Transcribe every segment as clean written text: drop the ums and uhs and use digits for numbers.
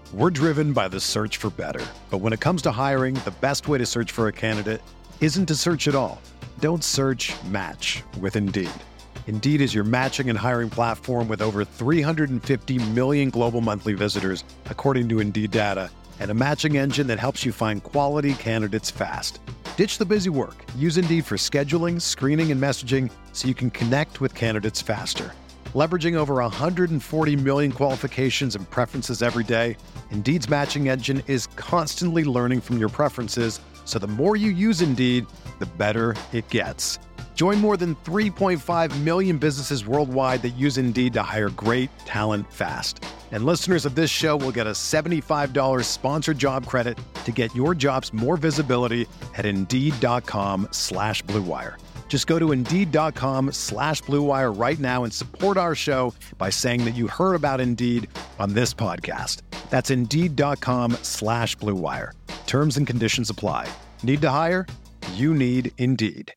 We're driven by the search for better. But when it comes to hiring, the best way to search for a candidate isn't to search at all. Don't search, match with Indeed. Indeed is your matching and hiring platform with over 350 million global monthly visitors, according to Indeed data, and a matching engine that helps you find quality candidates fast. Ditch the busy work. Use Indeed for scheduling, screening, and messaging so you can connect with candidates faster. Leveraging over 140 million qualifications and preferences every day, Indeed's matching engine is constantly learning from your preferences, so the more you use Indeed, the better it gets. Join more than 3.5 million businesses worldwide that use Indeed to hire great talent fast. And listeners of this show will get a $75 sponsored job credit to get your jobs more visibility at Indeed.com/Blue Wire. Just go to Indeed.com/Blue Wire right now and support our show by saying that you heard about Indeed on this podcast. That's Indeed.com/Blue Wire. Terms and conditions apply. Need to hire? You need Indeed.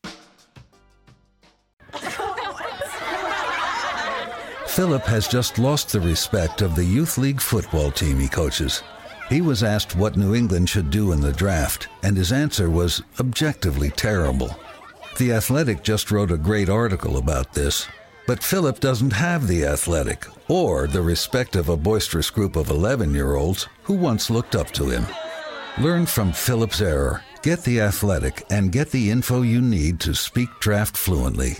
Philip has just lost the respect of the youth league football team he coaches. He was asked what New England should do in the draft, and his answer was objectively terrible. The Athletic just wrote a great article about this, but Philip doesn't have the Athletic or the respect of a boisterous group of 11-year-olds who once looked up to him. Learn from Philip's error, get the Athletic, and get the info you need to speak draft fluently.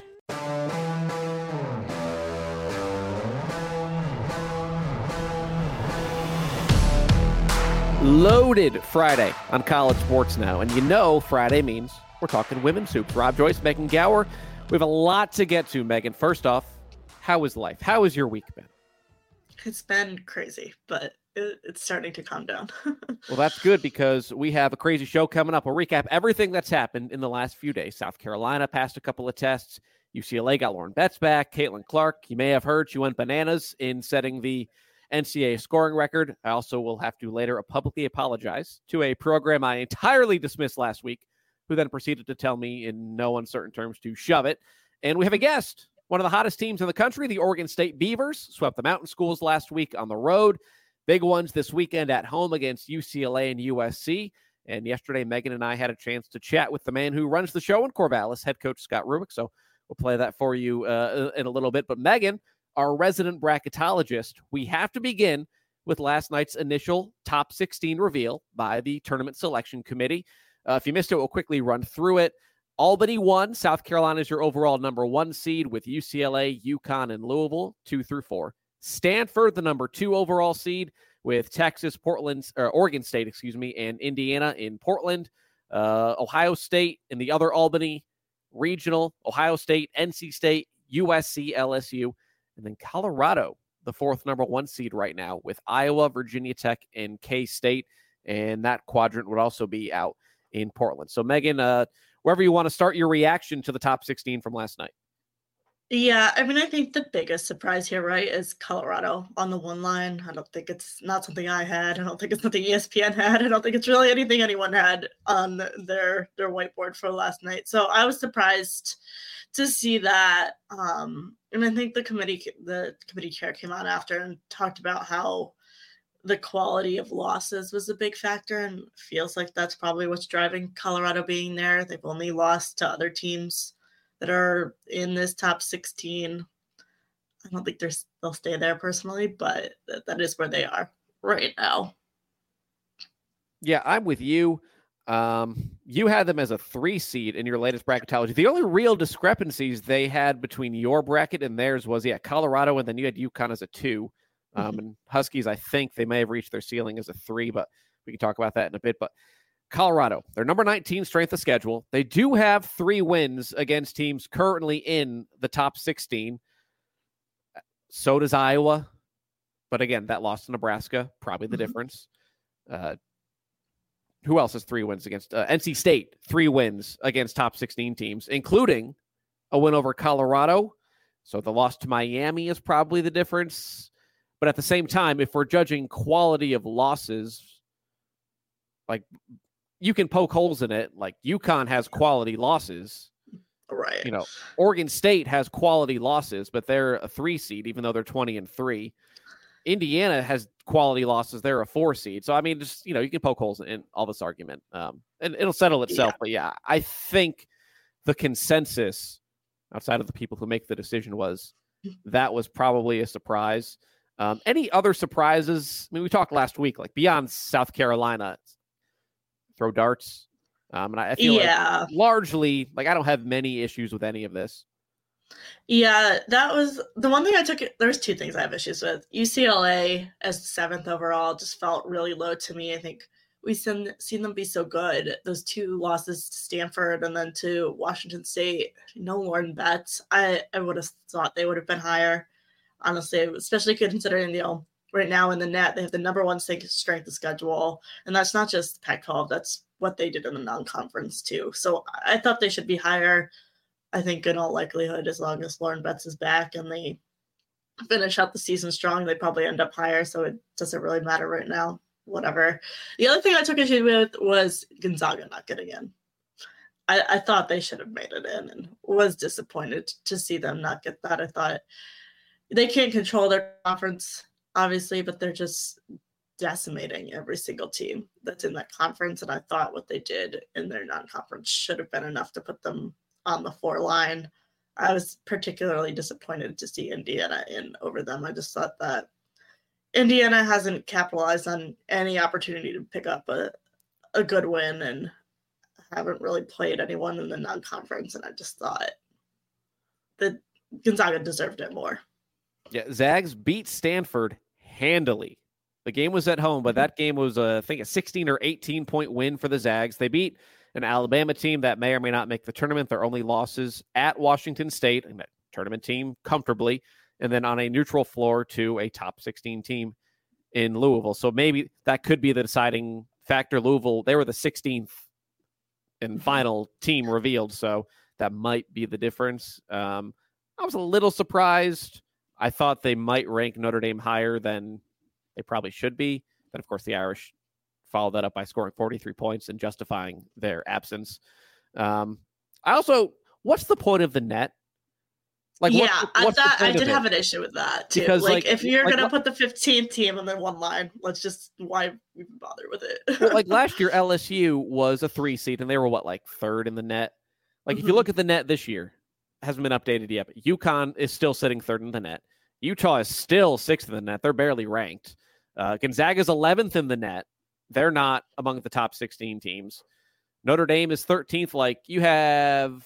Loaded Friday on College Sports Now. And you know Friday means we're talking women's hoops. Rob Joyce, Megan Gower. We have a lot to get to, Megan. First off, how is life? How has your week been? It's been crazy, but it's starting to calm down. Well, that's good because we have a crazy show coming up. We'll recap everything that's happened in the last few days. South Carolina passed a couple of tests. UCLA got Lauren Betts back. Caitlin Clark, you may have heard, she went bananas in setting the NCAA scoring record. I also will have to later publicly apologize to a program I entirely dismissed last week, who then proceeded to tell me in no uncertain terms to shove it. And we have a guest, one of the hottest teams in the country, the Oregon State Beavers, swept the Mountain Schools last week on the road. Big ones this weekend at home against UCLA and USC. And yesterday, Megan and I had a chance to chat with the man who runs the show in Corvallis, head coach Scott Rubick. So we'll play that for you in a little bit. But Megan, our resident bracketologist, we have to begin with last night's initial top 16 reveal by the Tournament Selection Committee. If you missed it, we'll quickly run through it. Albany won. South Carolina is your overall number 1 seed with UCLA, UConn, and Louisville, 2 through 4. Stanford, the number 2 overall seed with Texas, Oregon State, and Indiana in Portland. Ohio State in the other Albany regional. Ohio State, NC State, USC, LSU. And then Colorado, the 4th number 1 seed right now with Iowa, Virginia Tech, and K-State. And that quadrant would also be out in Portland. So, Megan, wherever you want to start your reaction to the top 16 from last night. Yeah, I mean, I think the biggest surprise here, right, is Colorado on the 1 line. I don't think it's not something I had. I don't think it's something ESPN had. I don't think it's really anything anyone had on their whiteboard for last night. So I was surprised to see that. And I think the committee chair came out after and talked about how the quality of losses was a big factor, and feels like that's probably what's driving Colorado being there. They've only lost to other teams that are in this top 16. I don't think they'll stay there personally, but that is where they are right now. Yeah, I'm with you. You had them as a 3 seed in your latest bracketology. The only real discrepancies they had between your bracket and theirs was, Colorado, and then you had UConn as a 2. And Huskies, I think they may have reached their ceiling as a 3, but we can talk about that in a bit. But Colorado, they're number 19 strength of schedule. They do have 3 wins against teams currently in the top 16. So does Iowa. But again, that loss to Nebraska, probably the difference. Who else has 3 wins against NC State? 3 wins against top 16 teams, including a win over Colorado. So the loss to Miami is probably the difference. But at the same time, if we're judging quality of losses, like, you can poke holes in it. Like, UConn has quality losses. Right. Oregon State has quality losses, but they're a 3 seed, even though they're 20-3. Indiana has quality losses. They're a 4 seed. So, I mean, just, you can poke holes in all this argument. And it'll settle itself. But yeah, I think the consensus outside of the people who make the decision was that was probably a surprise. Any other surprises? I mean, we talked last week, like beyond South Carolina, throw darts. And I feel like largely, like, I don't have many issues with any of this. Yeah, that was the one thing I took. There's two things I have issues with. UCLA as 7th overall just felt really low to me. I think we've seen them be so good. Those 2 losses to Stanford and then to Washington State. No Lauren Betts. I would have thought they would have been higher, honestly, especially considering, right now in the net, they have the number 1 strength of schedule. And that's not just Pac-12. That's what they did in the non-conference too. So I thought they should be higher. I think in all likelihood, as long as Lauren Betts is back and they finish out the season strong, they probably end up higher. So it doesn't really matter right now. Whatever. The other thing I took issue with was Gonzaga not getting in. I thought they should have made it in and was disappointed to see them not get that. I thought they can't control their conference, obviously, but they're just decimating every single team that's in that conference. And I thought what they did in their non-conference should have been enough to put them on the 4 line. I was particularly disappointed to see Indiana in over them. I just thought that Indiana hasn't capitalized on any opportunity to pick up a good win and haven't really played anyone in the non-conference. And I just thought that Gonzaga deserved it more. Yeah, Zags beat Stanford handily. The game was at home, but that game was, I think, a 16 or 18 point win for the Zags. They beat an Alabama team that may or may not make the tournament. Their only losses at Washington State, and that tournament team comfortably, and then on a neutral floor to a top 16 team in Louisville. So maybe that could be the deciding factor. Louisville, they were the 16th and final team revealed, so that might be the difference. I was a little surprised. I thought they might rank Notre Dame higher than they probably should be. Then, of course, the Irish followed that up by scoring 43 points and justifying their absence. What's the point of the net? Like, I did have an issue with that too. Because if you're going to put the 15th team on the 1 line, why even bother with it? Well, like last year, LSU was a 3 seed and they were 3rd in the net. Like, if you look at the net this year, it hasn't been updated yet, but UConn is still sitting 3rd in the net. Utah is still 6th in the net. They're barely ranked. Gonzaga's 11th in the net. They're not among the top 16 teams. Notre Dame is 13th. Like, you have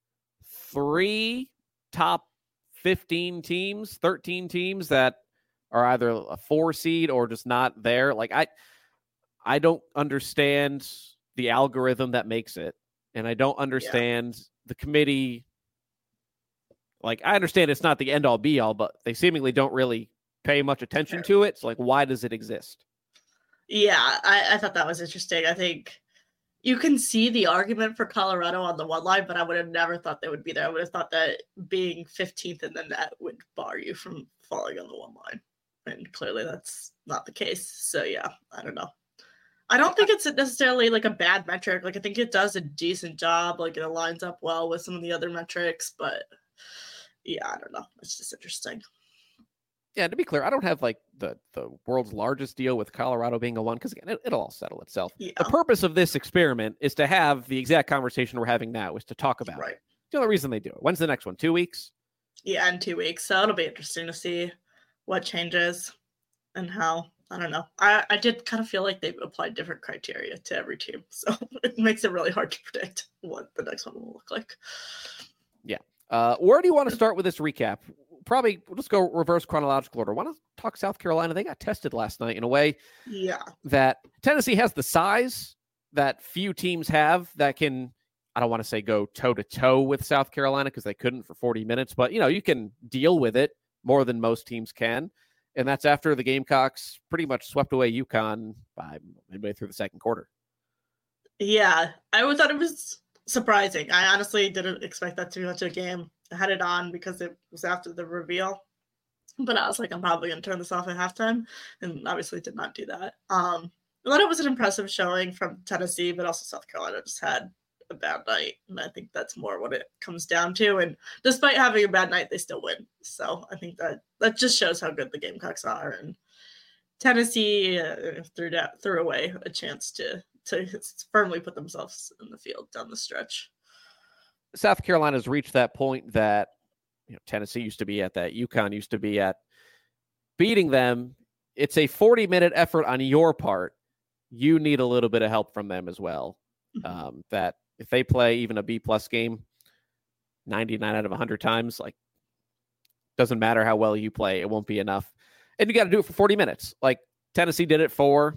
3 top 15 teams, 13 teams that are either a 4 seed or just not there. Like, I don't understand the algorithm that makes it. And I don't understand the committee. Like, I understand it's not the end all be all, but they seemingly don't really pay much attention to it. So, like, why does it exist? Yeah, I thought that was interesting. I think you can see the argument for Colorado on the 1 line, but I would have never thought they would be there. I would have thought that being 15th in the net would bar you from falling on the 1 line. And clearly that's not the case. So, yeah, I don't know. I don't think it's necessarily like a bad metric. Like, I think it does a decent job. Like, it aligns up well with some of the other metrics, but yeah, I don't know. It's just interesting. Yeah, to be clear, I don't have like the world's largest deal with Colorado being a 1, because again, it'll all settle itself. Yeah. The purpose of this experiment is to have the exact conversation we're having now, is to talk about it. The only reason they do it. When's the next one? 2 weeks? Yeah, in 2 weeks. So it'll be interesting to see what changes and how. I don't know. I did kind of feel like they've applied different criteria to every team. So it makes it really hard to predict what the next one will look like. Yeah. Where do you want to start with this recap? Probably we'll just go reverse chronological order. Want to talk South Carolina? They got tested last night in a way that Tennessee has the size that few teams have that can, I don't want to say go toe-to-toe with South Carolina because they couldn't for 40 minutes, but, you can deal with it more than most teams can. And that's after the Gamecocks pretty much swept away UConn by midway through the second quarter. Yeah, I thought it was surprising. I honestly didn't expect that to be much of a game. I had it on because it was after the reveal, but I was like, I'm probably going to turn this off at halftime, and obviously did not do that. I thought it was an impressive showing from Tennessee, but also South Carolina just had a bad night. And I think that's more what it comes down to. And despite having a bad night, they still win. So I think that just shows how good the Gamecocks are. And Tennessee threw away a chance to firmly put themselves in the field down the stretch. South Carolina's reached that point that Tennessee used to be at, that UConn used to be at. Beating them, it's a 40-minute effort on your part. You need a little bit of help from them as well. That if they play even a B-plus game 99 out of 100 times, like, doesn't matter how well you play, it won't be enough. And you got to do it for 40 minutes. Like, Tennessee did it for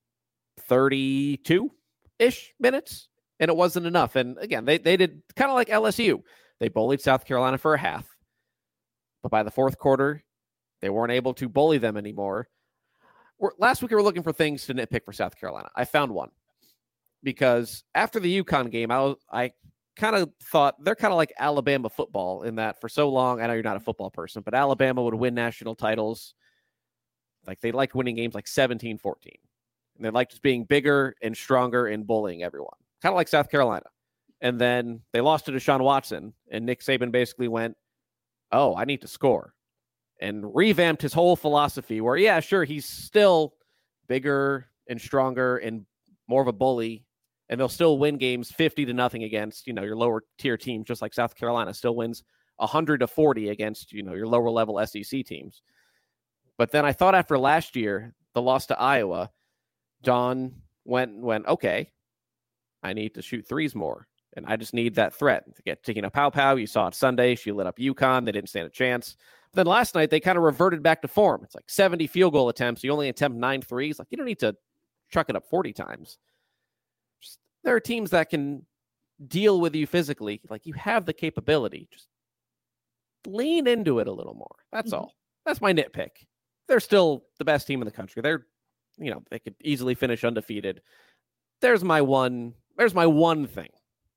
32-ish minutes, and it wasn't enough. And again, they did kind of like LSU. They bullied South Carolina for a half. But by the fourth quarter, they weren't able to bully them anymore. Last week, we were looking for things to nitpick for South Carolina. I found one. Because after the UConn game, I kind of thought they're kind of like Alabama football in that for so long, I know you're not a football person, but Alabama would win national titles. Like, they liked winning games like 17-14. And they liked just being bigger and stronger and bullying everyone. Kind of like South Carolina. And then they lost to Deshaun Watson, and Nick Saban basically went, oh, I need to score. And revamped his whole philosophy where, yeah, sure, he's still bigger and stronger and more of a bully, and they'll still win games 50-0 against, your lower tier teams, just like South Carolina still wins 100-40 against, your lower level SEC teams. But then I thought after last year, the loss to Iowa, Dawn went, okay, I need to shoot threes more. And I just need that threat to get Tina Pow. You saw it Sunday. She lit up UConn. They didn't stand a chance. But then last night, they kind of reverted back to form. It's like 70 field goal attempts. You only attempt 9 threes. Like, you don't need to chuck it up 40 times. There are teams that can deal with you physically. Like, you have the capability. Just lean into it a little more. That's all. That's my nitpick. They're still the best team in the country. They're, they could easily finish undefeated. There's my one thing.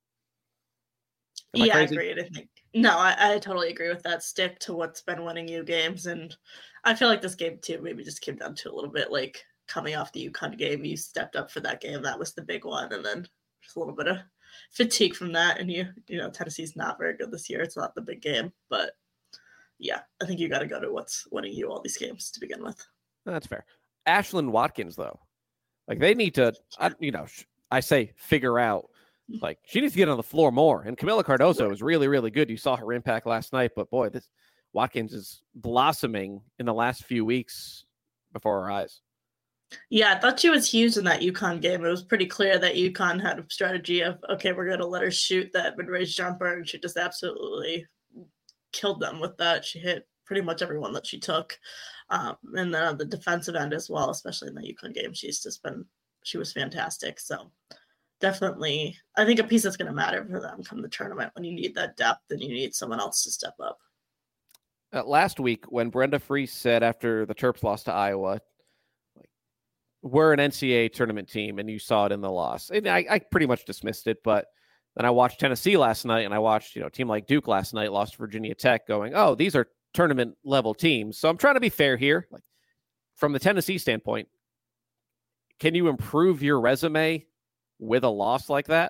Yeah, I agree. I think I totally agree with that. Stick to what's been winning you games, and I feel like this game too maybe just came down to a little bit like coming off the UConn game. You stepped up for that game. That was the big one, and then just a little bit of fatigue from that. And Tennessee's not very good this year. It's not the big game, but yeah, I think you got to go to what's winning you all these games to begin with. That's fair. Ashlyn Watkins, though, like, they need to, I say figure out. Like, she needs to get on the floor more. And Camila Cardozo is really, really good. You saw her impact last night, but boy, this Watkins is blossoming in the last few weeks before our eyes. Yeah, I thought she was huge in that UConn game. It was pretty clear that UConn had a strategy of, okay, we're going to let her shoot that mid-range jumper, and she just absolutely killed them with that. She hit pretty much everyone that she took. And then on the defensive end as well, especially in the UConn game, she was fantastic. So definitely, I think a piece that's going to matter for them come the tournament when you need that depth and you need someone else to step up. Last week, when Brenda Frese said after the Terps lost to Iowa, we're an NCAA tournament team, and you saw it in the loss. And I pretty much dismissed it, but then I watched Tennessee last night, and I watched a team like Duke last night lost to Virginia Tech, going, oh, these are tournament level teams. So I'm trying to be fair here. Like, from the Tennessee standpoint, can you improve your resume with a loss like that?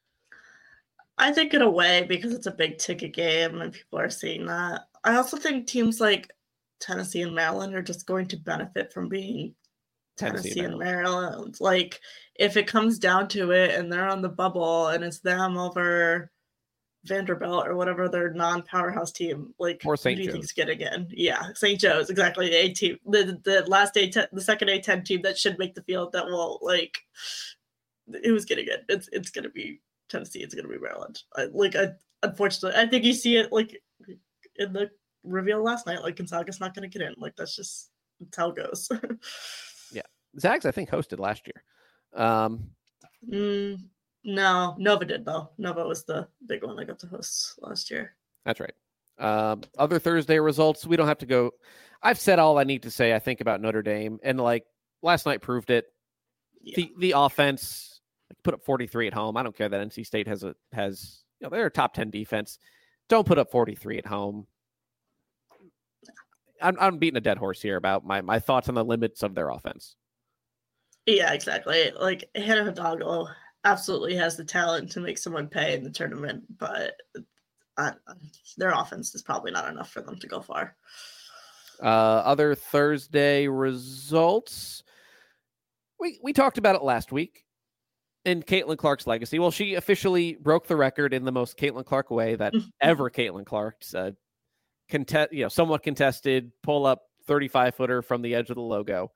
I think in a way, because it's a big ticket game and people are seeing that. I also think teams like Tennessee and Maryland are just going to benefit from being Tennessee and Maryland. Like, if it comes down to it and they're on the bubble and it's them over Vanderbilt or whatever their non-powerhouse team, like, or St. who do you Joe's. think's getting in? Yeah, St. Joe's, exactly. The A team, the last A10, the second A10 team that should make the field, that will, like, who's getting it? It's going to be Tennessee. It's going to be Maryland. Unfortunately, I think you see it like in the reveal last night. Like, Gonzaga's not going to get in. Like, that's how it goes. Yeah, Zags I think hosted last year. No, Nova did though. Nova was the big one that got to host last year. That's right. Other Thursday results, we don't have to go. I've said all I need to say, I think, about Notre Dame, and like last night proved it. Yeah. The offense, like, put up 43 at home. I don't care that NC State has they're a top 10 defense. Don't put up 43 at home. I'm beating a dead horse here about my thoughts on the limits of their offense. Yeah, exactly. Like, Hannah Hidalgo absolutely has the talent to make someone pay in the tournament, but their offense is probably not enough for them to go far. Other Thursday results. We talked about it last week in Caitlin Clark's legacy. Well, she officially broke the record in the most Caitlin Clark way that ever Caitlin Clark's somewhat contested pull up 35-footer from the edge of the logo.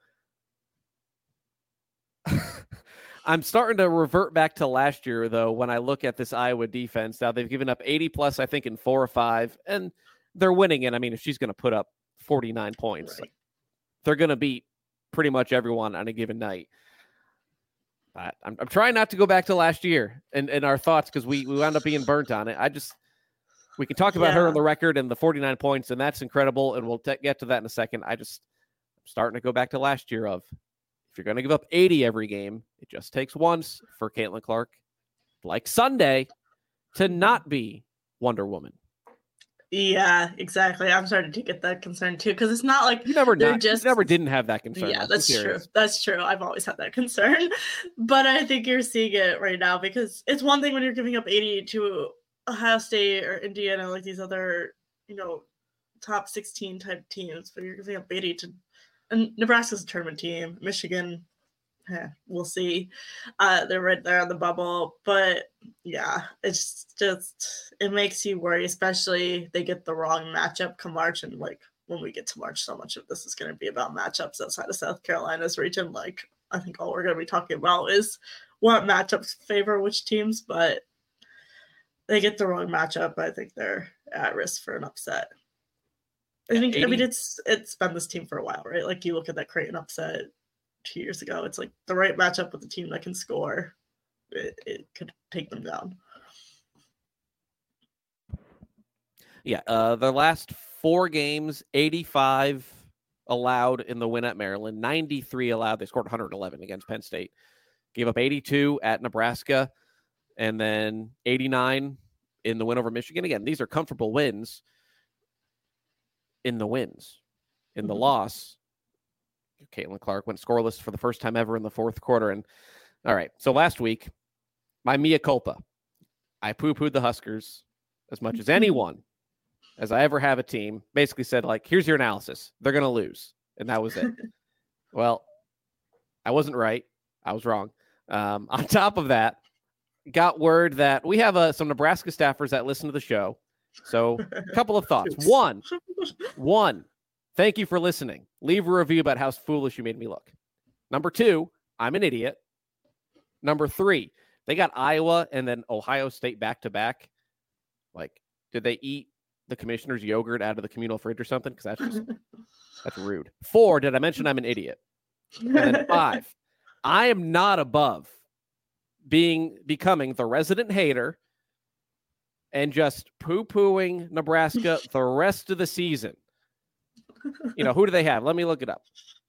I'm starting to revert back to last year, though, when I look at this Iowa defense. Now, they've given up 80-plus, I think, in 4 or 5, and they're winning it. I mean, if she's going to put up 49 points, right, they're going to beat pretty much everyone on a given night. But I'm trying not to go back to last year and our thoughts because we wound up being burnt on it. We can talk about her on the record and the 49 points, and that's incredible, and we'll get to that in a second. I'm starting to go back to last year of, if you're going to give up 80 every game, it just takes once for Caitlin Clark, like Sunday, to not be Wonder Woman. Yeah, exactly. I'm starting to get that concern too, because it's not like you never didn't have that concern. Yeah, that's true. That's true. I've always had that concern, but I think you're seeing it right now because it's one thing when you're giving up 80 to Ohio State or Indiana, like these other, top 16 type teams, but you're giving up 80 to. And Nebraska's a tournament team. Michigan, we'll see. They're right there on the bubble. But, yeah, it's just – it makes you worry, especially they get the wrong matchup come March. And, when we get to March, so much of this is going to be about matchups outside of South Carolina's region. I think all we're going to be talking about is what matchups favor which teams. But they get the wrong matchup. I think they're at risk for an upset. I mean, it's been this team for a while, right? Like, you look at that Creighton upset 2 years ago. It's like the right matchup with the team that can score. It could take them down. Yeah, their last 4 games, 85 allowed in the win at Maryland, 93 allowed. They scored 111 against Penn State. Gave up 82 at Nebraska, and then 89 in the win over Michigan. Again, these are comfortable wins. In the wins, in the loss, Caitlin Clark went scoreless for the first time ever in the fourth quarter. And all right, so last week, my mea culpa, I poo-pooed the Huskers as much as anyone, as I ever have a team. Basically said, here's your analysis. They're going to lose. And that was it. Well, I wasn't right. I was wrong. On top of that, got word that we have some Nebraska staffers that listen to the show. So a couple of thoughts. One, thank you for listening. Leave a review about how foolish you made me look. Number 2, I'm an idiot. Number 3, they got Iowa and then Ohio State back-to-back. Did they eat the commissioner's yogurt out of the communal fridge or something? Because that's rude. 4, did I mention I'm an idiot? And then 5, I am not above becoming the resident hater and just poo-pooing Nebraska the rest of the season. Who do they have? Let me look it up.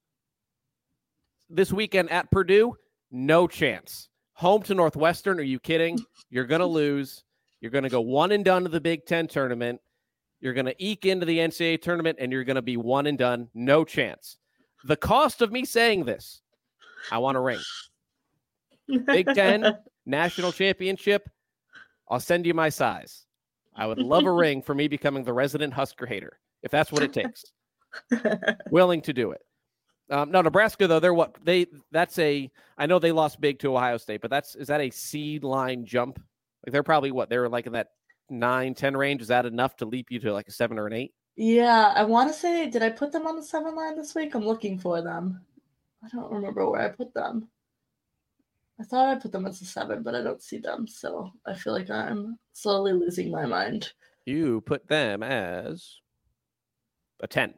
This weekend at Purdue, no chance. Home to Northwestern, are you kidding? You're going to lose. You're going to go one and done to the Big Ten tournament. You're going to eke into the NCAA tournament, and you're going to be one and done. No chance. The cost of me saying this, I want a ring. Big Ten, national championship, I'll send you my size. I would love a ring for me becoming the resident Husker hater, if that's what it takes. Willing to do it. No, Nebraska, though, I know they lost big to Ohio State, but is that a seed line jump? They're probably they're in that 9-10 range. Is that enough to leap you to a 7 or an 8? Yeah, I want to say, did I put them on the 7 line this week? I'm looking for them. I don't remember where I put them. I thought I put them as a 7, but I don't see them. So I feel like I'm slowly losing my mind. You put them as a 10.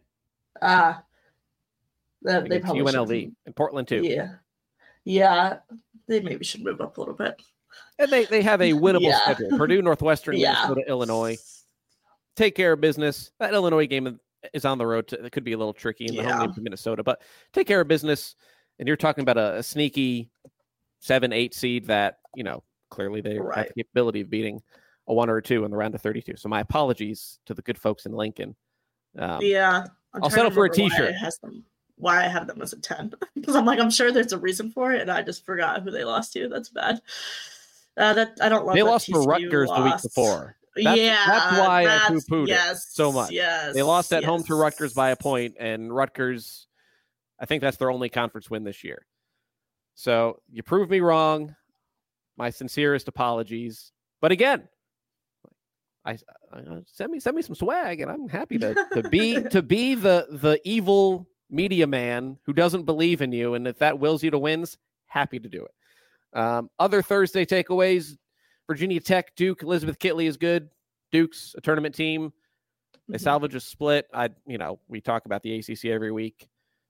They probably UNLV and Portland too. Yeah. They maybe should move up a little bit. And they have a winnable schedule: Purdue, Northwestern, Minnesota, Illinois. Take care of business. That Illinois game is on the road. It could be a little tricky in the home game to Minnesota, but take care of business. And you're talking about a sneaky 7-8 seed that clearly they have the capability of beating a 1 or a 2 in the round of 32. So my apologies to the good folks in Lincoln. I'll settle for a T-shirt. Why I have them as a 10? Because I'm sure there's a reason for it, and I just forgot who they lost to. That's bad. That I don't love. They that lost to TCU Rutgers the week before. That's why I poo-pooed it so much. Yes, they lost at home to Rutgers by a point, and Rutgers, I think that's their only conference win this year. So you proved me wrong. My sincerest apologies. But again, I send me some swag, and I'm happy to be the evil media man who doesn't believe in you, and if that wills you to wins, happy to do it. Other Thursday takeaways: Virginia Tech, Duke, Elizabeth Kitley is good. Duke's a tournament team. They salvage a split. We talk about the ACC every week.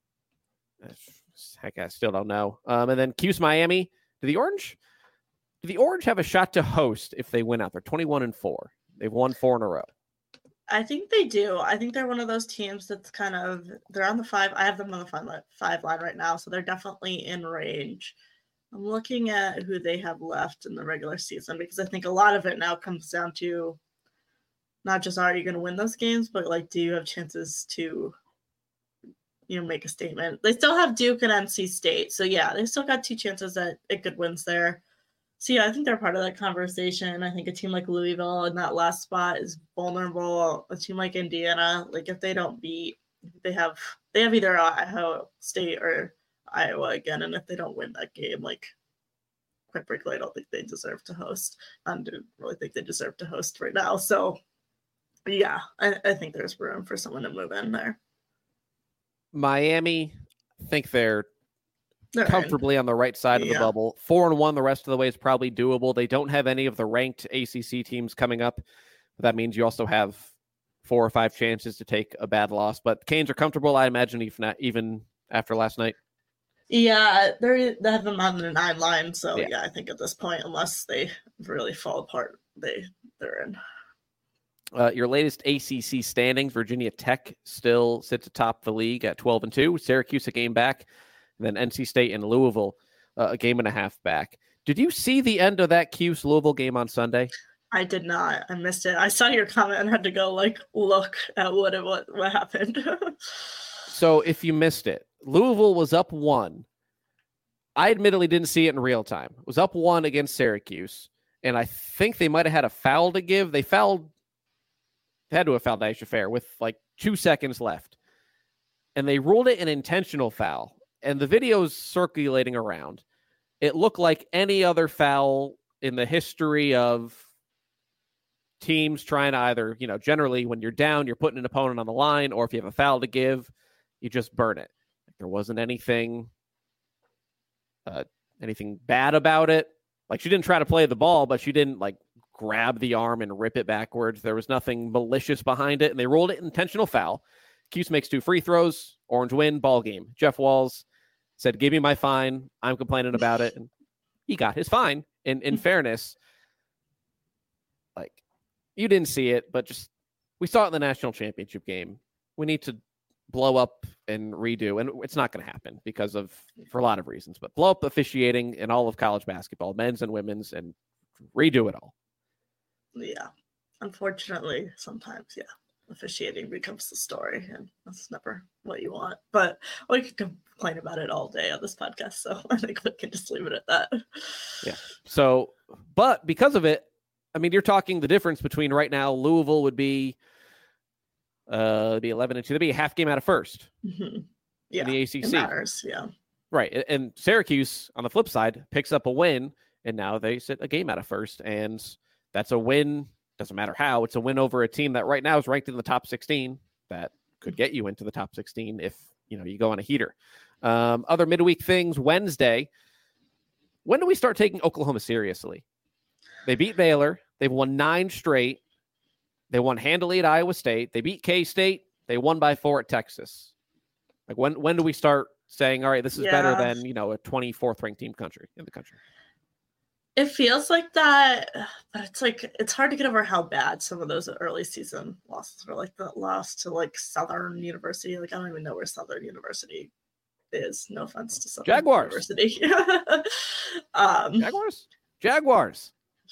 Heck, I still don't know. And then Cuse Miami. Do the Orange have a shot to host if they win out? They're 21-4. They've won 4 in a row. I think they do. I think they're one of those teams that's they're on the 5. I have them on the 5 line right now, so they're definitely in range. I'm looking at who they have left in the regular season, because I think a lot of it now comes down to not just are you going to win those games, but like, do you have chances to, make a statement? They still have Duke and NC State. So yeah, they still got 2 chances at good wins there. So yeah, I think they're part of that conversation. I think a team like Louisville in that last spot is vulnerable. A team like Indiana, like if they don't beat, they have either Ohio State or Iowa again, and if they don't win that game, like, quite frankly, I don't think they deserve to host. I don't really think they deserve to host right now. So yeah, I think there's room for someone to move in there. Miami, I think they're comfortably on the right side of the bubble. 4-1 the rest of the way is probably doable. They don't have any of the ranked ACC teams coming up. But that means you also have 4 or 5 chances to take a bad loss. But Canes are comfortable, I imagine, even after last night. Yeah, they have them on the 9 line. So yeah, I think at this point, unless they really fall apart, they're in. Your latest ACC standings: Virginia Tech still sits atop the league at 12-2. Syracuse a game back. And then NC State and Louisville a game and a half back. Did you see the end of that Cuse Louisville game on Sunday? I did not. I missed it. I saw your comment and had to go look at what happened. So if you missed it, Louisville was up 1. I admittedly didn't see it in real time. It was up 1 against Syracuse, and I think they might have had a foul to give. They had to have fouled Aisha Fair with 2 seconds left, and they ruled it an intentional foul. And the video's circulating around. It looked like any other foul in the history of teams trying to either, generally when you're down, you're putting an opponent on the line, or if you have a foul to give, you just burn it. There wasn't anything bad about it. She didn't try to play the ball, but she didn't grab the arm and rip it backwards. There was nothing malicious behind it, and they ruled it intentional foul. Cuse makes 2 free throws. Orange win, ball game. Jeff Walz said, "Give me my fine. I'm complaining about it." And he got his fine. And in fairness, you didn't see it, but we saw it in the national championship game. We need to blow up and redo. And it's not going to happen for a lot of reasons, but blow up officiating in all of college basketball, men's and women's, and redo it all. Yeah. Unfortunately, sometimes, yeah, officiating becomes the story, and that's never what you want. But we could complain about it all day on this podcast, so I think we can just leave it at that. Yeah. So, but because of it, you're talking the difference between right now, Louisville would be 11-2. They'd be a half game out of first. Mm-hmm. Yeah, in the ACC. It matters, yeah. Right. And Syracuse, on the flip side, picks up a win, and now they sit a game out of first, and that's a win. Doesn't matter how. It's a win over a team that right now is ranked in the top 16 that could get you into the top 16 if you go on a heater. Other midweek things: Wednesday. When do we start taking Oklahoma seriously? They beat Baylor. They've won 9 straight. They won handily at Iowa State. They beat K-State. They won by 4 at Texas. When do we start saying, all right, this is better than a 24th ranked team in the country? It feels like that, but it's hard to get over how bad some of those early season losses were. The loss to Southern University. I don't even know where Southern University is. No offense to Southern Jaguars. University. Jaguars.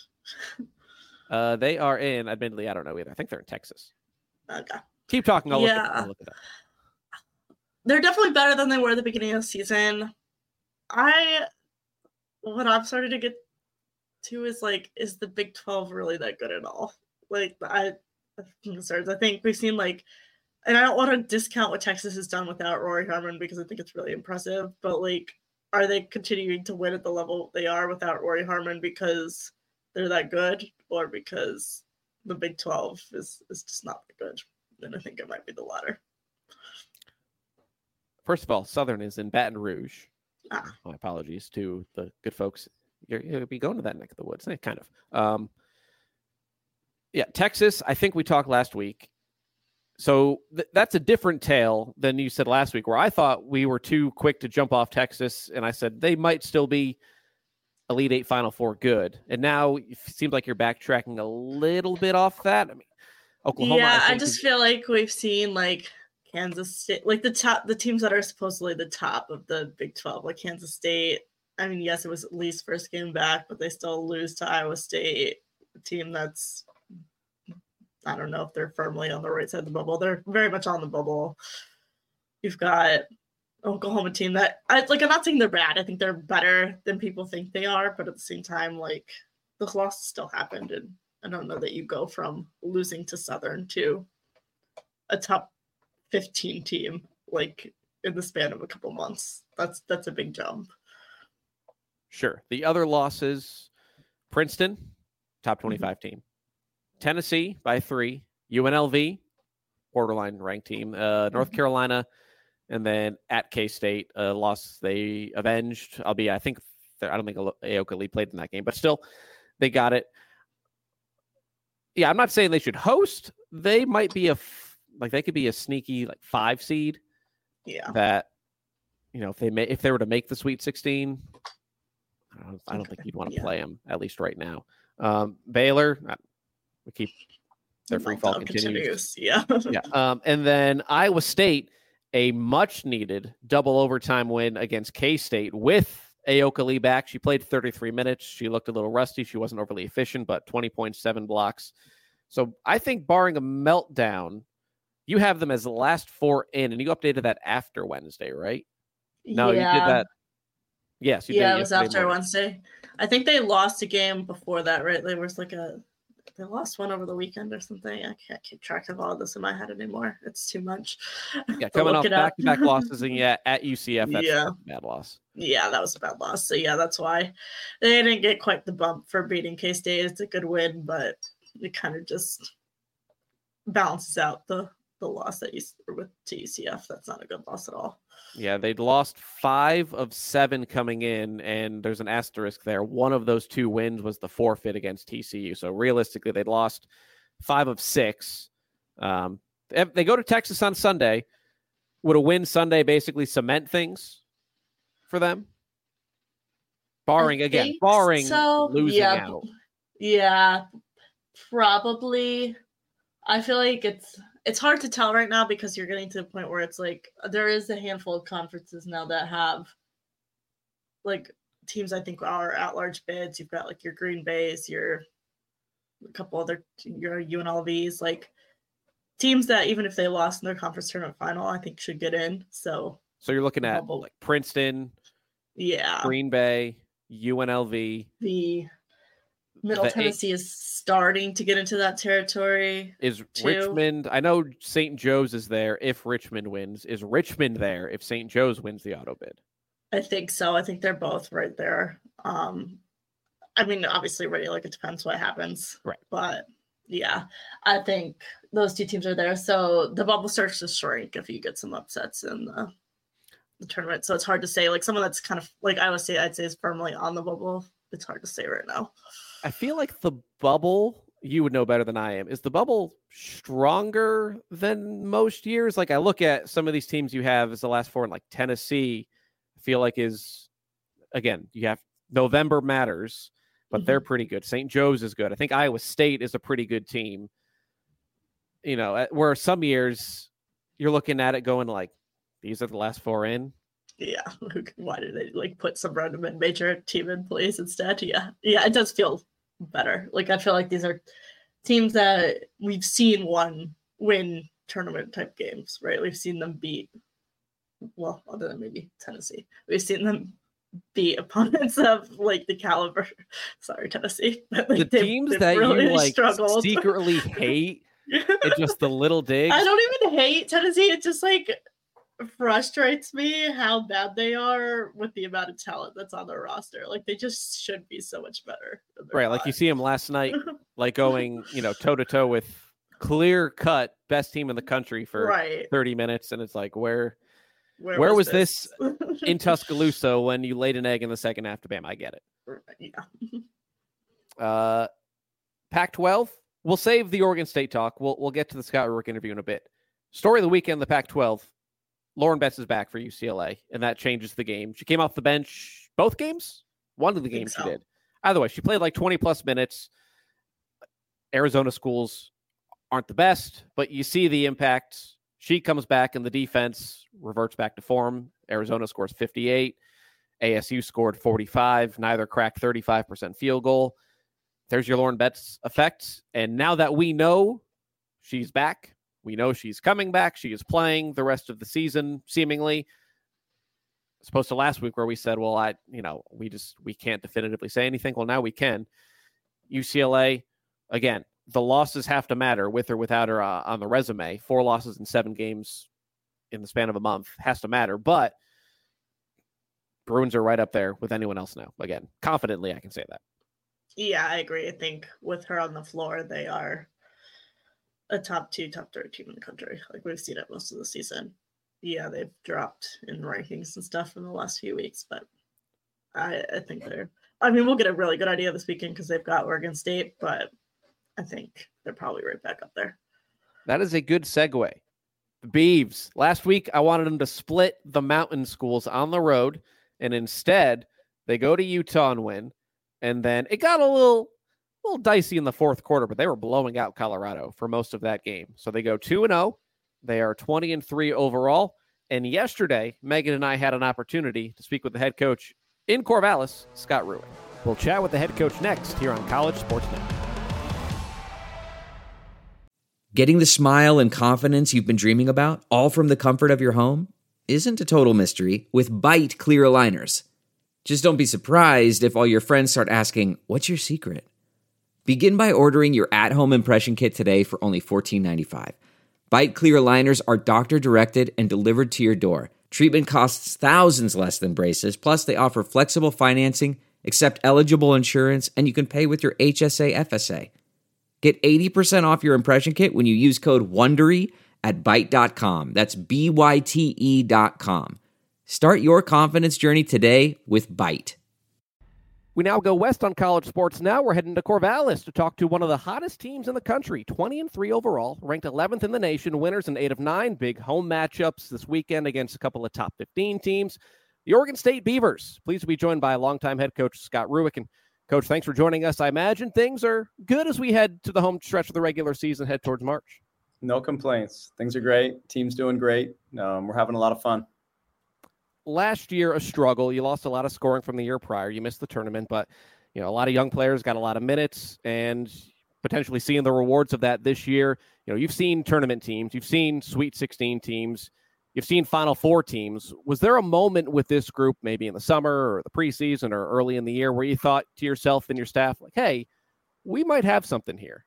They are in, admittedly, I don't know either. I think they're in Texas. Okay. Keep talking. I'll look it up. They're definitely better than they were at the beginning of the season. When I've started to get too is like, is the Big 12 really that good at all? Like, I'm concerned. I think we've seen like, and I don't want to discount what Texas has done without Rory Harmon because I think it's really impressive, but like, are they continuing to win at the level they are without Rory Harmon because they're that good, or because the Big 12 is just not that good? And I think it might be the latter. First of all, Southern is in Baton Rouge. Ah. My apologies to the good folks. You'll be going to that neck of the woods, kind of. Yeah, Texas, I think we talked last week. So that's a different tale than you said last week, where I thought we were too quick to jump off Texas, and I said they might still be Elite Eight, Final Four good. And now it seems like you're backtracking a little bit off that. I mean, Oklahoma. Yeah, I just feel like we've seen like Kansas State, like the teams that are supposedly the top of the Big 12, like Kansas State. I mean, yes, it was Lee's first game back, but they still lose to Iowa State, a team that's, I don't know if they're firmly on the right side of the bubble. They're very much on the bubble. You've got Oklahoma team that I'm not saying they're bad. I think they're better than people think they are, but at the same time, like those losses still happened, and I don't know that you go from losing to Southern to a top 15 team like in the span of a couple months. That's a big jump. Sure. The other losses: Princeton, top 25 team. Tennessee by 3, UNLV, borderline ranked team, North Carolina, and then at K-State, a loss they avenged. I don't think Aoka Lee played in that game, but still, they got it. Yeah, I'm not saying they should host. They might be they could be a sneaky 5 seed. Yeah. That, if they were to make the Sweet 16, I don't think you'd want to play them, at least right now. Baylor. We keep their free fall continues. Yeah. Yeah. And then Iowa State, a much needed double overtime win against K-State with Aoka Lee back. She played 33 minutes. She looked a little rusty. She wasn't overly efficient, but 20.7 blocks. So I think barring a meltdown, you have them as the last 4 in, and you updated that after Wednesday, right? No, you did that. Yes, you did. Yeah, it was after Wednesday. I think they lost a game before that, right? There was they lost one over the weekend or something. I can't keep track of all this in my head anymore. It's too much. Yeah, coming off back-to-back losses, and at UCF, that's a bad loss. Yeah, that was a bad loss. So yeah, that's why they didn't get quite the bump for beating K-State. It's a good win, but it kind of just balances out the loss that to UCF. That's not a good loss at all. Yeah, they'd lost 5 of 7 coming in, and there's an asterisk there. One of those 2 wins was the forfeit against TCU. So realistically, they'd lost 5 of 6. They go to Texas on Sunday. Would a win Sunday basically cement things for them? Barring losing out. Yeah, probably. I feel like it's hard to tell right now because you're getting to the point where it's like there is a handful of conferences now that have like teams I think are at-large bids. You've got like your Green Bays, your UNLVs, like teams that even if they lost in their conference tournament final, I think should get in. So you're looking at like Princeton, Green Bay, UNLV, Middle Tennessee is starting to get into that territory. Is Richmond? I know St. Joe's is there if Richmond wins. Is Richmond there if St. Joe's wins the auto bid? I think so. I think they're both right there. I mean, obviously, it depends what happens. Right. But yeah, I think those 2 teams are there. So the bubble starts to shrink if you get some upsets in the tournament. So it's hard to say. Like someone that's kind of like Iowa State, I'd say is firmly on the bubble. It's hard to say right now. I feel like the bubble, you would know better than I am. Is the bubble stronger than most years? Like I look at some of these teams you have as the last 4, and like Tennessee, I feel like is, again, you have November matters, but they're pretty good. St. Joe's is good. I think Iowa State is a pretty good team. Where some years you're looking at it going like, these are the last 4 in. Yeah. Why did they put some random mid-major team in place instead? Yeah. Yeah, it does feel better. I feel like these are teams that we've seen win tournament type games, right? We've seen them beat, well, other than maybe Tennessee, we've seen them beat opponents of like the caliber. Sorry, Tennessee. But, like, the teams that really you like struggled. secretly hate, it's just the little digs. I don't even hate Tennessee. It just like frustrates me how bad they are with the amount of talent that's on their roster. Like they just should be so much better. Right, like you see them last night, like going, toe to toe with clear cut best team in the country for 30 minutes, and it's like where was this in Tuscaloosa when you laid an egg in the second half to Bama? I get it. Yeah. Pac-12. We'll save the Oregon State talk. We'll get to the Scott Rueck interview in a bit. Story of the weekend, the Pac-12. Lauren Betts is back for UCLA, and that changes the game. She came off the bench both games. One of the games she did. Either way, she played like 20-plus minutes. Arizona schools aren't the best, but you see the impact. She comes back, and the defense reverts back to form. Arizona scores 58. ASU scored 45. Neither cracked 35% field goal. There's your Lauren Betts effect. And now that we know she's back, we know she's coming back. She is playing the rest of the season, seemingly. As opposed to last week where we said, well, we can't definitively say anything. Well, now we can. UCLA, again, the losses have to matter with or without her on the resume. 4 losses in 7 games in the span of a month has to matter. But Bruins are right up there with anyone else now. Again, confidently, I can say that. Yeah, I agree. I think with her on the floor, they are a top 2, top 3 team in the country. Like we've seen it most of the season. Yeah, they've dropped in rankings and stuff in the last few weeks, but I think we'll get a really good idea this weekend because they've got Oregon State, but I think they're probably right back up there. That is a good segue. The Beavs. Last week, I wanted them to split the mountain schools on the road, and instead, they go to Utah and win. And then it got a little dicey in the fourth quarter, but they were blowing out Colorado for most of that game. So they go 2-0. They are 20-3 overall. And yesterday, Megan and I had an opportunity to speak with the head coach in Corvallis, Scott Rueck. We'll chat with the head coach next here on College Sports Net. Getting the smile and confidence you've been dreaming about, all from the comfort of your home, isn't a total mystery with Byte clear aligners. Just don't be surprised if all your friends start asking, what's your secret? Begin by ordering your at-home impression kit today for only $14.95. Byte clear aligners are doctor-directed and delivered to your door. Treatment costs thousands less than braces, plus they offer flexible financing, accept eligible insurance, and you can pay with your HSA FSA. Get 80% off your impression kit when you use code WONDERY at Byte.com. That's BYTE.com. Start your confidence journey today with Byte. We now go west on College Sports Now. We're heading to Corvallis to talk to one of the hottest teams in the country, 20-3 overall, ranked 11th in the nation, winners in 8 of 9, big home matchups this weekend against a couple of top 15 teams. The Oregon State Beavers. Pleased to be joined by longtime head coach Scott Rueck. And Coach, thanks for joining us. I imagine things are good as we head to the home stretch of the regular season, head towards March. No complaints. Things are great. Team's doing great. We're having a lot of fun. Last year, a struggle. You lost a lot of scoring from the year prior. You missed the tournament, but a lot of young players got a lot of minutes and potentially seeing the rewards of that this year. You've seen tournament teams. You've seen Sweet 16 teams. You've seen Final Four teams. Was there a moment with this group, maybe in the summer or the preseason or early in the year, where you thought to yourself and your staff, like, hey, we might have something here?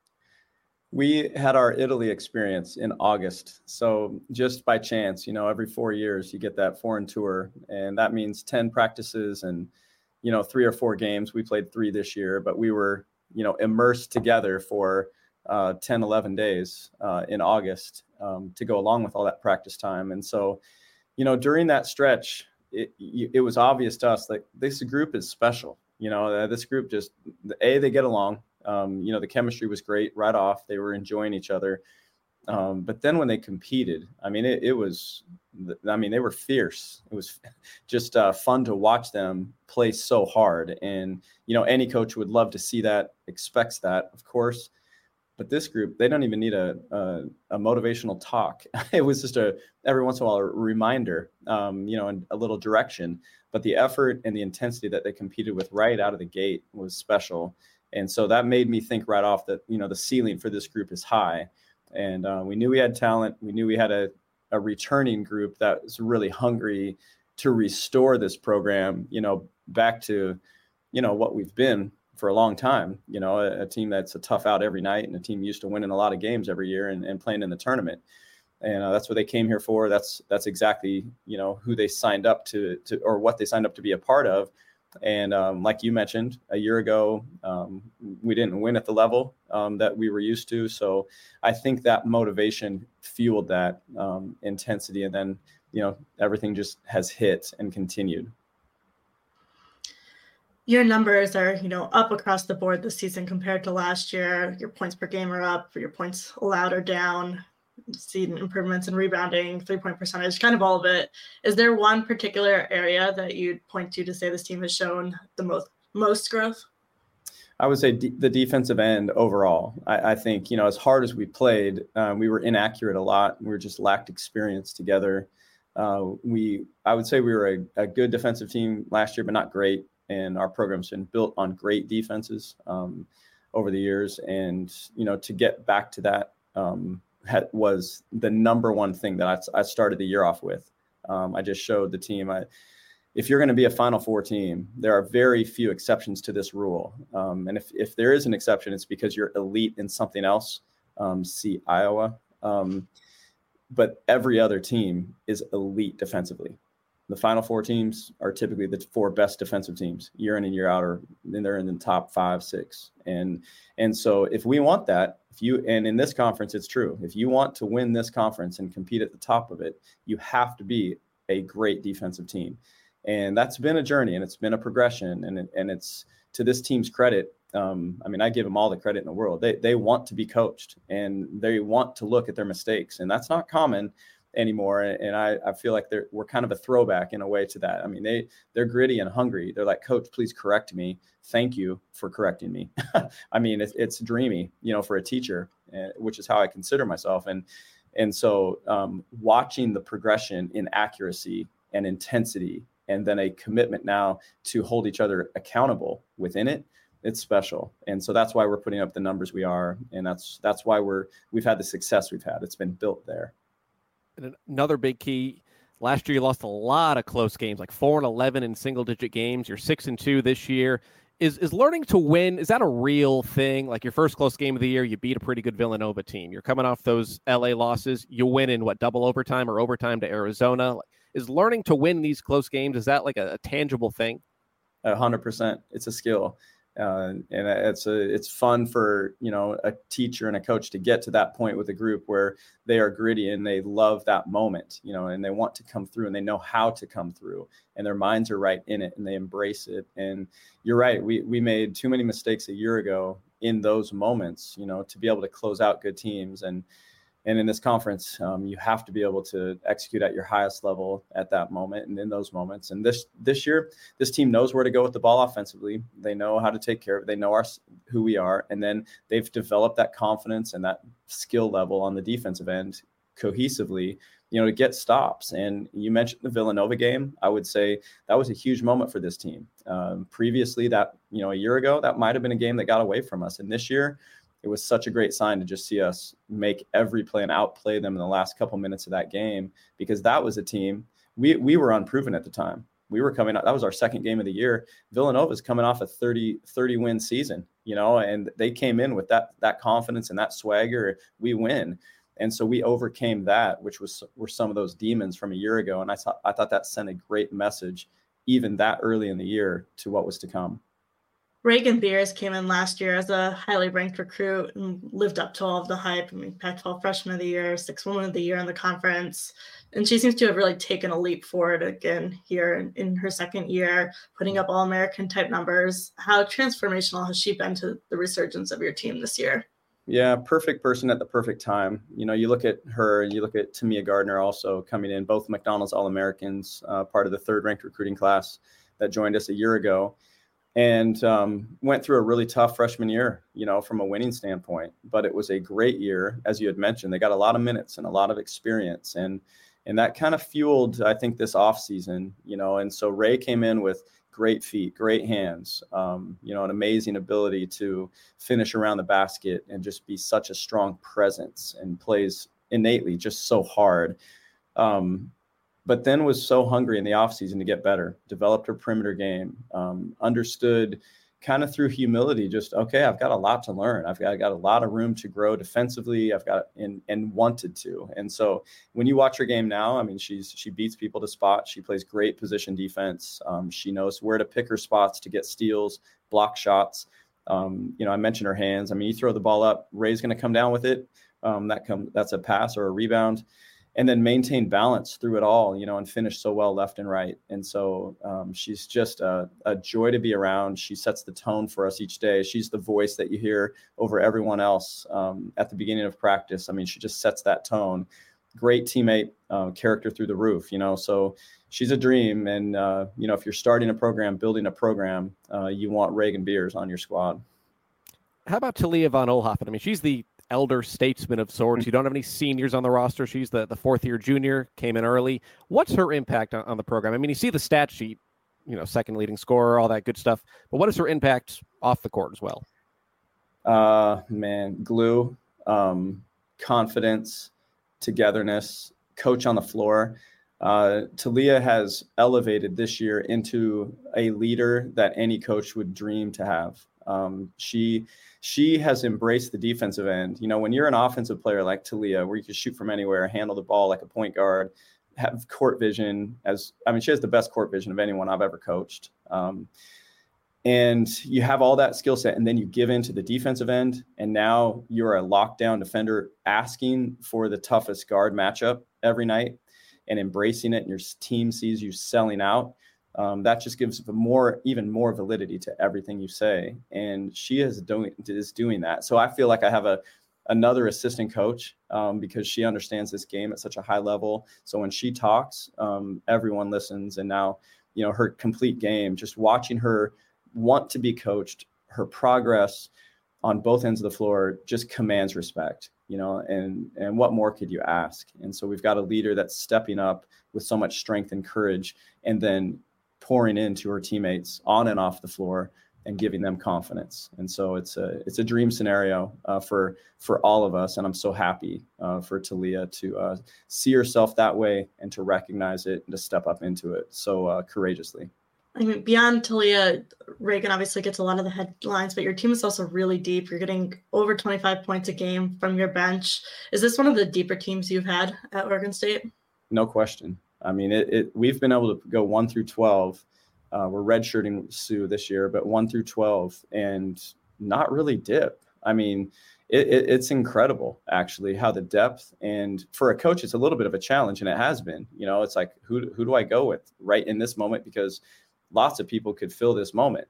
We had our Italy experience in August. So just by chance, every 4 years you get that foreign tour, and that means 10 practices and, 3 or 4 games. We played 3 this year, but we were, immersed together for 10, 11 days in August to go along with all that practice time. And so, during that stretch, it was obvious to us, like, this group is special. This group just, they get along. The chemistry was great right off. They were enjoying each other. But then when they competed, they were fierce. It was just fun to watch them play so hard. And, any coach would love to see that, expects that, of course. But this group, they don't even need a motivational talk. It was just every once in a while, a reminder, and a little direction. But the effort and the intensity that they competed with right out of the gate was special. And so that made me think right off that, the ceiling for this group is high. And we knew we had talent. We knew we had a returning group that was really hungry to restore this program, back to, what we've been for a long time, a team that's a tough out every night and a team used to winning a lot of games every year and playing in the tournament. And that's what they came here for. That's exactly, who they signed up to or what they signed up to be a part of. And like you mentioned, a year ago, we didn't win at the level that we were used to. So I think that motivation fueled that intensity. And then, everything just has hit and continued. Your numbers are, up across the board this season compared to last year. Your points per game are up, your points allowed are down. Seen improvements in rebounding, 3-point percentage, kind of all of it. Is there one particular area that you'd point to say this team has shown the most growth? I would say the defensive end overall. I think, as hard as we played, we were inaccurate a lot. We just lacked experience together. I would say we were a good defensive team last year, but not great. And our program's been built on great defenses over the years. And, to get back to that was the number one thing that I started the year off with. I just showed the team, if you're going to be a Final Four team, there are very few exceptions to this rule. And if there is an exception, it's because you're elite in something else. See Iowa. But every other team is elite defensively. The Final Four teams are typically the 4 best defensive teams year in and year out, or they're in the top 5, 6. And so if we want that, and in this conference, it's true. If you want to win this conference and compete at the top of it, you have to be a great defensive team. And that's been a journey and it's been a progression. And it's to this team's credit. I give them all the credit in the world. They want to be coached and they want to look at their mistakes. And that's not common anymore. And I feel like we're kind of a throwback in a way to that. They're gritty and hungry. They're like, Coach, please correct me. Thank you for correcting me. It's dreamy, for a teacher, which is how I consider myself. And so watching the progression in accuracy and intensity, and then a commitment now to hold each other accountable within it, it's special. And so that's why we're putting up the numbers we are. And that's why we've had the success we've had. It's been built there. And another big key, last year you lost a lot of close games, like 4-11 in single-digit games. You're 6-2 this year. Is learning to win, is that a real thing? Like your first close game of the year, you beat a pretty good Villanova team. You're coming off those LA losses. You win in double overtime or overtime to Arizona. Is learning to win these close games, is that like a tangible thing? 100%. It's a skill. And it's fun for, a teacher and a coach to get to that point with a group where they are gritty and they love that moment, and they want to come through and they know how to come through and their minds are right in it and they embrace it. And you're right. We made too many mistakes a year ago in those moments, to be able to close out good teams. And in this conference, you have to be able to execute at your highest level at that moment and in those moments. And this year, this team knows where to go with the ball offensively. They know how to take care of it. They know who we are. And then they've developed that confidence and that skill level on the defensive end cohesively, to get stops. And you mentioned the Villanova game. I would say that was a huge moment for this team. Previously, that, a year ago, that might have been a game that got away from us. And this year, it was such a great sign to just see us make every play and outplay them in the last couple minutes of that game, because that was a team we were unproven at the time. We were coming out. That was our second game of the year. Villanova's coming off a 30 win season, and they came in with that confidence and that swagger. We win. And so we overcame that, which were some of those demons from a year ago. And I thought that sent a great message even that early in the year to what was to come. Reagan Beers came in last year as a highly ranked recruit and lived up to all of the hype. Pac-12 Freshman of the Year, 6th Woman of the Year in the conference. And she seems to have really taken a leap forward again here in her second year, putting up All-American type numbers. How transformational has she been to the resurgence of your team this year? Yeah, perfect person at the perfect time. You look at her and you look at Tamia Gardner also coming in, both McDonald's All-Americans, part of the 3rd ranked recruiting class that joined us a year ago. And went through a really tough freshman year, from a winning standpoint. But it was a great year, as you had mentioned. They got a lot of minutes and a lot of experience. And that kind of fueled, I think, this offseason, And so Ray came in with great feet, great hands, an amazing ability to finish around the basket and just be such a strong presence and plays innately just so hard. but then was so hungry in the offseason to get better, developed her perimeter game, understood kind of through humility, just, okay, I've got a lot to learn. I got a lot of room to grow defensively. And wanted to. And so when you watch her game now, I mean, she beats people to spots. She plays great position defense. She knows where to pick her spots to get steals, block shots. I mentioned her hands. I mean, you throw the ball up, Ray's going to come down with it. That's a pass or a rebound, and then maintain balance through it all, and finish so well left and right. And so she's just a joy to be around. She sets the tone for us each day. She's the voice that you hear over everyone else at the beginning of practice. I mean, she just sets that tone. Great teammate, character through the roof, so she's a dream. And, if you're starting a program, building a program, you want Reagan Beers on your squad. How about Talia von Oelhoffen? I mean, she's the elder statesman of sorts. You don't have any seniors on the roster. She's the fourth-year junior, came in early. What's her impact on the program? I mean, you see the stat sheet, second leading scorer, all that good stuff. But what is her impact off the court as well? Glue, confidence, togetherness, coach on the floor. Talia has elevated this year into a leader that any coach would dream to have. She has embraced the defensive end. When you're an offensive player like Talia, where you can shoot from anywhere, handle the ball like a point guard, have court vision she has the best court vision of anyone I've ever coached. And you have all that skill set, and then you give into the defensive end, and now you're a lockdown defender asking for the toughest guard matchup every night and embracing it, and your team sees you selling out. That just gives even more validity to everything you say. And she is doing that. So I feel like I have another assistant coach because she understands this game at such a high level. So when she talks, everyone listens. And now, her complete game, just watching her want to be coached, her progress on both ends of the floor just commands respect, and what more could you ask? And so we've got a leader that's stepping up with so much strength and courage, and then pouring into her teammates on and off the floor and giving them confidence. And so it's a dream scenario for all of us. And I'm so happy for Talia to see herself that way and to recognize it and to step up into it so courageously. I mean, beyond Talia, Reagan obviously gets a lot of the headlines, but your team is also really deep. You're getting over 25 points a game from your bench. Is this one of the deeper teams you've had at Oregon State? No question. I mean, we've been able to go 1 through 12. We're redshirting Sue this year, but 1 through 12 and not really dip. I mean, it's incredible, actually, how the depth, and for a coach, it's a little bit of a challenge, and it has been. It's like, who do I go with right in this moment? Because lots of people could fill this moment.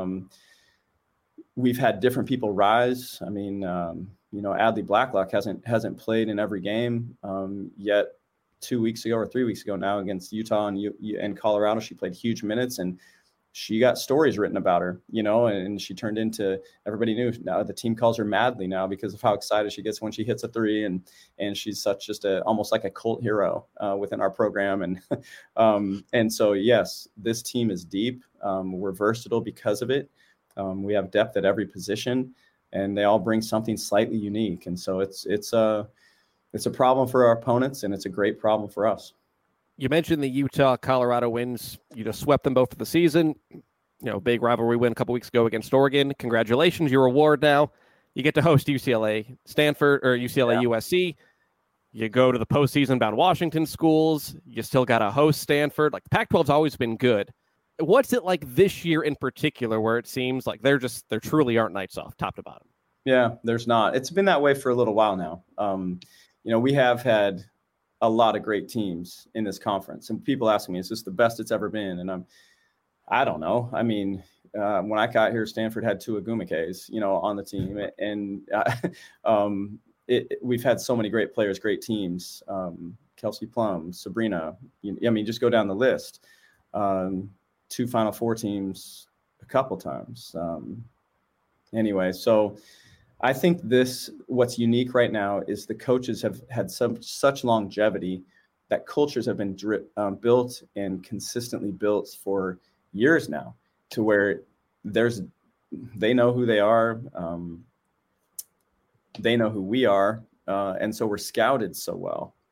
We've had different people rise. I mean, Adley Blacklock hasn't played in every game yet. 2 weeks ago or 3 weeks ago now against Utah and Colorado, she played huge minutes, and she got stories written about her, and she turned into, everybody knew. Now the team calls her Madly now because of how excited she gets when she hits a three, and she's such just almost like a cult hero within our program. And so, yes, this team is deep. We're versatile because of it. We have depth at every position, and they all bring something slightly unique. And so it's a problem for our opponents, and it's a great problem for us. You mentioned the Utah-Colorado wins. You just swept them both for the season. Big rivalry win a couple weeks ago against Oregon. Congratulations, your award now. You get to host UCLA, Stanford, or UCLA, yeah. USC. You go to the postseason bound Washington schools. You still got to host Stanford. Like, the Pac-12's always been good. What's it like this year in particular, where it seems like there truly aren't nights off, top to bottom? Yeah, there's not. It's been that way for a little while now. We have had a lot of great teams in this conference, and people ask me, is this the best it's ever been? And I don't know. I mean, when I got here, Stanford had 2 Agumekes, on the team, and we've had so many great players, great teams. Kelsey Plum, Sabrina. Just go down the list. 2 Final Four teams a couple times. Anyway, so I think what's unique right now is the coaches have had such longevity that cultures have been built and consistently built for years now, to where they know who they are, they know who we are, and so we're scouted so well.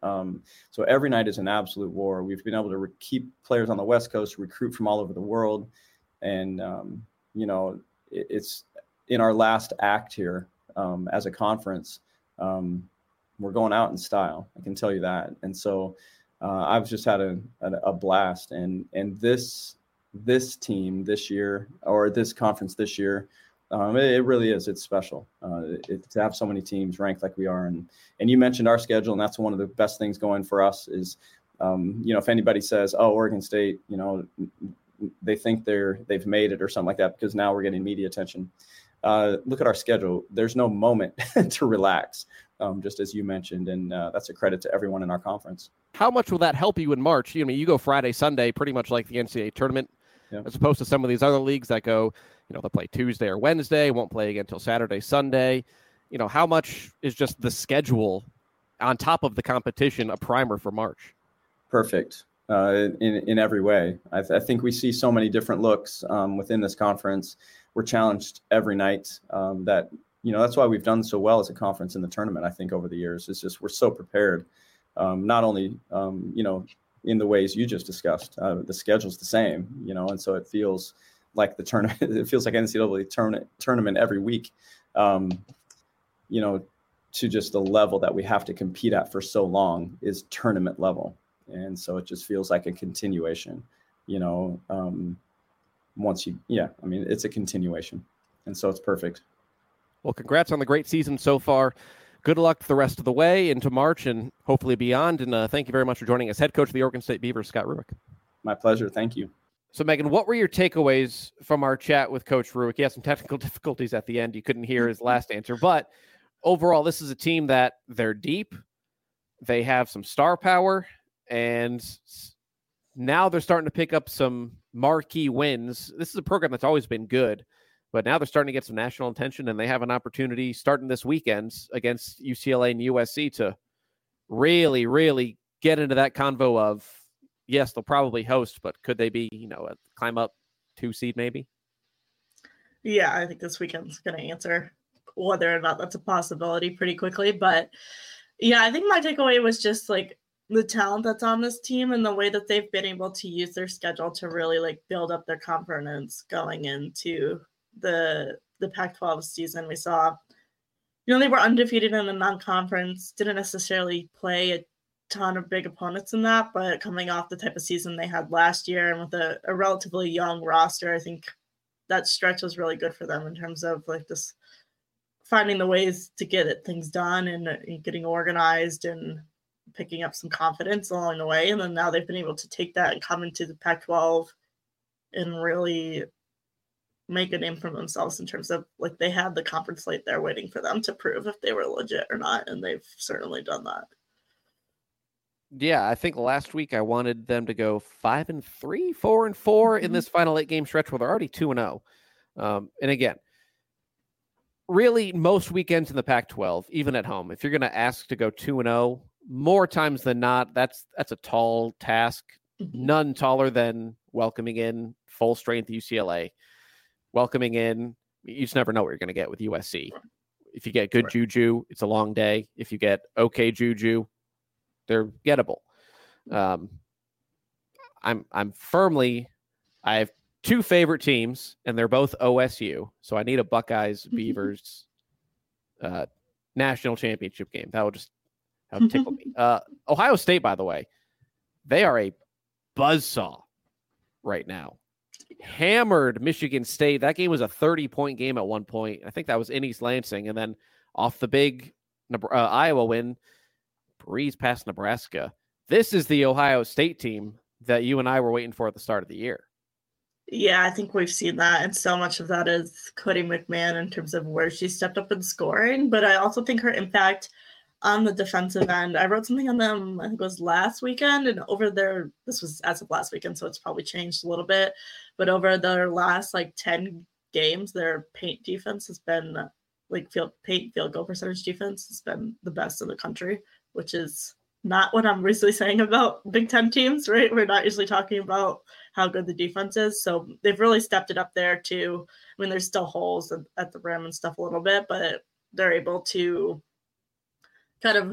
So every night is an absolute war. We've been able to keep players on the West Coast, recruit from all over the world. And, it's in our last act here as a conference. We're going out in style. I can tell you that. And so I've just had a blast. And this team this year, or this conference this year, it really is. It's special to have so many teams ranked like we are. And you mentioned our schedule, and that's one of the best things going for us is, if anybody says, oh, Oregon State, they think they've made it or something like that because now we're getting media attention. Look at our schedule. There's no moment to relax, just as you mentioned, and that's a credit to everyone in our conference. How much will that help you in March? You go Friday, Sunday, pretty much like the NCAA tournament, as opposed to some of these other leagues that go, they'll play Tuesday or Wednesday, won't play again until Saturday, Sunday. How much is just the schedule on top of the competition a primer for March? Perfect. In every way. I think we see so many different looks within this conference. We're challenged every night. That's why we've done so well as a conference in the tournament. I think over the years, it's just we're so prepared. Not only in the ways you just discussed, the schedule's the same. And so it feels like the tournament. It feels like NCAA tournament every week. To just the level that we have to compete at for so long is tournament level. And so it just feels like a continuation, it's a continuation. And so it's perfect. Well, congrats on the great season so far. Good luck the rest of the way into March and hopefully beyond. And thank you very much for joining us. Head coach of the Oregon State Beavers, Scott Rueck. My pleasure. Thank you. So, Megan, what were your takeaways from our chat with Coach Rueck? He had some technical difficulties at the end. You couldn't hear his last answer. But overall, this is a team that they're deep. They have some star power. And now they're starting to pick up some marquee wins. This is a program that's always been good, but now they're starting to get some national attention, and they have an opportunity starting this weekend against UCLA and USC to really, really get into that convo of, yes, they'll probably host, but could they be, a climb up 2 seed maybe? Yeah, I think this weekend's going to answer whether or not that's a possibility pretty quickly. But yeah, I think my takeaway was just like, the talent that's on this team and the way that they've been able to use their schedule to really build up their confidence going into the Pac-12 season. We saw, they were undefeated in the non-conference, didn't necessarily play a ton of big opponents in that, but coming off the type of season they had last year and with a relatively young roster, I think that stretch was really good for them in terms of this finding the ways to get things done and getting organized and picking up some confidence along the way. And then now they've been able to take that and come into the Pac-12 and really make a name for themselves in terms of they had the conference slate there waiting for them to prove if they were legit or not. And they've certainly done that. Yeah, I think last week I wanted them to go 5-3, 4-4 in this final 8-game stretch where they're already 2-0. And again, really most weekends in the Pac-12, even at home, if you're going to ask to go 2-0, more times than not, that's a tall task. None taller than welcoming in full strength UCLA. Welcoming in, you just never know what you're going to get with USC. If you get good juju, it's a long day. If you get okay juju, they're gettable. I have 2 favorite teams, and they're both OSU. So I need a Buckeyes Beavers national championship game. That would tickle me. Ohio State, by the way, they are a buzzsaw right now. Hammered Michigan State. That game was a 30-point game at one point. I think that was in East Lansing. And then off the big Iowa win, breeze past Nebraska. This is the Ohio State team that you and I were waiting for at the start of the year. Yeah, I think we've seen that. And so much of that is Cody McMahon in terms of where she stepped up in scoring. But I also think her impact on the defensive end. I wrote something on them, I think it was last weekend, and over there, this was as of last weekend, so it's probably changed a little bit, but over their last 10 games, their paint defense has been field goal percentage defense has been the best in the country, which is not what I'm usually saying about Big Ten teams, right? We're not usually talking about how good the defense is. So they've really stepped it up there too. I mean, there's still holes at the rim and stuff a little bit, but they're able to kind of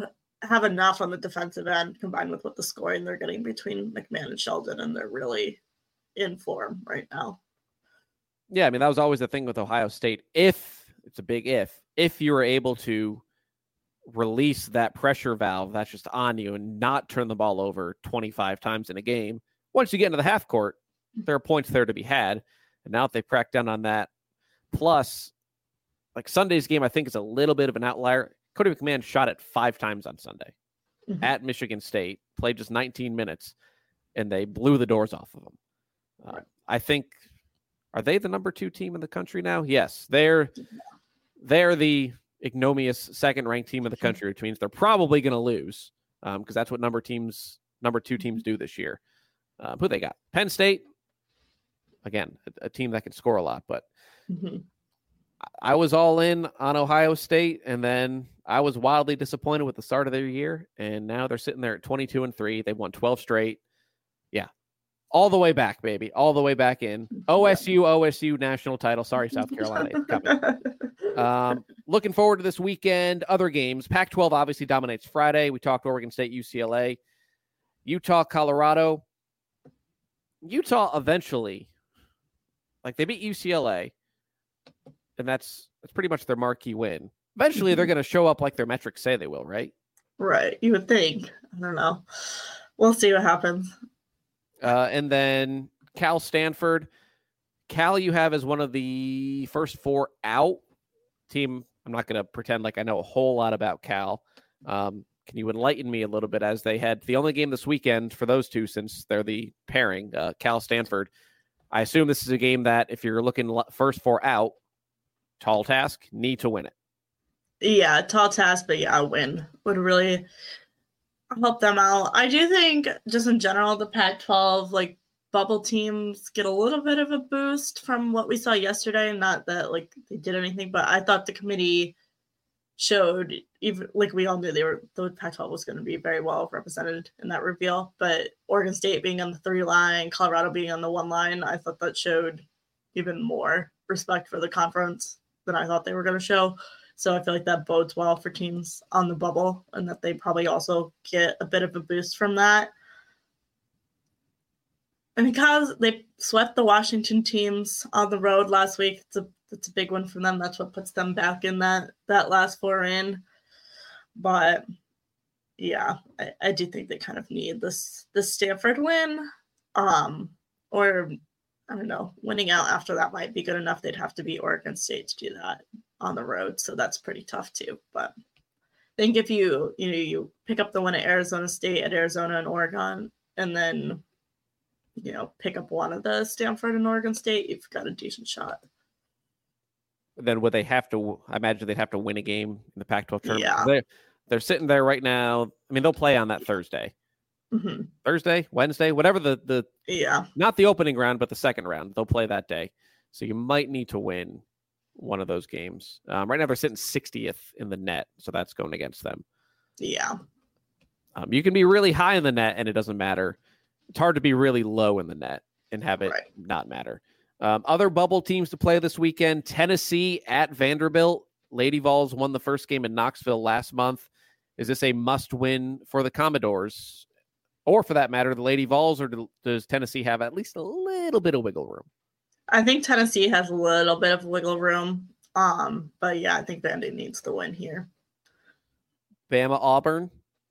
have enough on the defensive end combined with what the scoring they're getting between McMahon and Sheldon, and they're really in form right now. Yeah, I mean, that was always the thing with Ohio State. If it's a big if you were able to release that pressure valve that's just on you and not turn the ball over 25 times in a game, once you get into the half court, there are points there to be had. And now if they crack down on that, plus like Sunday's game, I think is a little bit of an outlier. Cody McMahon shot it 5 times on Sunday at Michigan State, played just 19 minutes, and they blew the doors off of him. I think, are they the number 2 team in the country now? Yes, they're the ignominious second-ranked team in the country, which means they're probably going to lose because that's what number 2 teams do this year. Who they got? Penn State, again, a team that can score a lot, but I was all in on Ohio State, and then I was wildly disappointed with the start of their year, and now they're sitting there at 22-3. They've won 12 straight. Yeah. All the way back, baby. All the way back in. OSU national title. Sorry, South Carolina. It's coming. Looking forward to this weekend. Other games. Pac-12 obviously dominates Friday. We talked Oregon State, UCLA. Utah, Colorado. Utah eventually, like they beat UCLA, and that's pretty much their marquee win. Eventually, they're going to show up like their metrics say they will, right? Right. You would think. I don't know. We'll see what happens. And then Cal, Stanford. Cal, you have as one of the first 4 out team. I'm not going to pretend like I know a whole lot about Cal. Can you enlighten me a little bit, as they had the only game this weekend for those two, since they're the pairing, Cal, Stanford. I assume this is a game that if you're looking first 4 out, tall task, need to win it. Yeah, tall task, but yeah, a win would really help them out. I do think just in general, the Pac-12, like bubble teams get a little bit of a boost from what we saw yesterday. Not that like they did anything, but I thought the committee showed, even like we all knew the Pac-12 was going to be very well represented in that reveal, but Oregon State being on the 3 line, Colorado being on the 1 line, I thought that showed even more respect for the conference than I thought they were going to show. So I feel like that bodes well for teams on the bubble, and that they probably also get a bit of a boost from that. And because they swept the Washington teams on the road last week, it's a big one for them. That's what puts them back in that last 4 in. But yeah, I do think they kind of need this Stanford win. Or I don't know, winning out after that might be good enough. They'd have to beat Oregon State to do that on the road, so that's pretty tough too. But I think if you pick up the win at Arizona State, at Arizona and Oregon, and then pick up one of the Stanford and Oregon State, you've got a decent shot. Then would they have to? I imagine they'd have to win a game in the Pac-12 tournament. Yeah, they're sitting there right now. I mean, they'll play on that Thursday. Thursday, Wednesday, whatever the not the opening round, but the second round. They'll play that day. So you might need to win one of those games. Right now they're sitting 60th in the net, so that's going against them. Yeah. You can be really high in the net and it doesn't matter. It's hard to be really low in the net and have it not matter. Other bubble teams to play this weekend: Tennessee at Vanderbilt. Lady Vols won the first game in Knoxville last month. Is this a must-win for the Commodores? Or for that matter, the Lady Vols, or does Tennessee have at least a little bit of wiggle room? I think Tennessee has a little bit of wiggle room. But yeah, I think Vandy needs the win here. Bama, Auburn.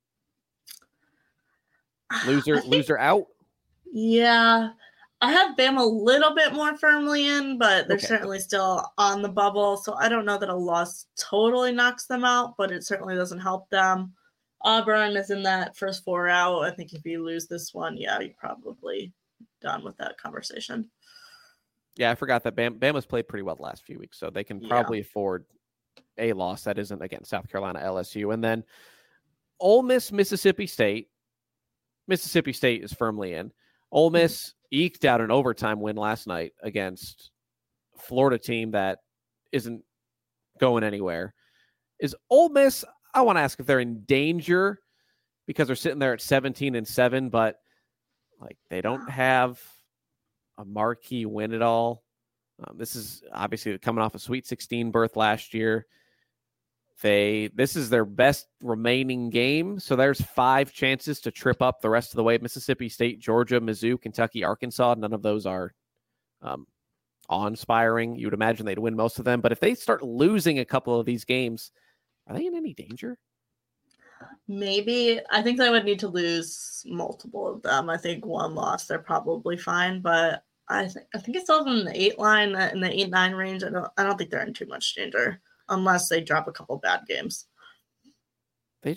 Loser out? Yeah. I have Bama a little bit more firmly in, but they're certainly still on the bubble. So I don't know that a loss totally knocks them out, but it certainly doesn't help them. Auburn is in that first 4 out. I think if you lose this one, you're probably done with that conversation. Yeah, I forgot that Bama's played pretty well the last few weeks, so they can probably afford a loss that isn't, again, South Carolina, LSU. And then Ole Miss, Mississippi State. Mississippi State is firmly in. Ole Miss eked out an overtime win last night against a Florida team that isn't going anywhere. Is Ole Miss, I want to ask if they're in danger because they're sitting there at 17-7, but like they don't have a marquee win at all. This is obviously coming off a Sweet 16 berth last year. This is their best remaining game. So there's 5 chances to trip up the rest of the way. Mississippi State, Georgia, Mizzou, Kentucky, Arkansas. None of those are awe-inspiring. You would imagine they'd win most of them. But if they start losing a couple of these games, are they in any danger? Maybe. I think they would need to lose multiple of them. I think one loss, they're probably fine. But I think it's still in the 8 line, in the 8-9 range. I don't think they're in too much danger unless they drop a couple bad games. The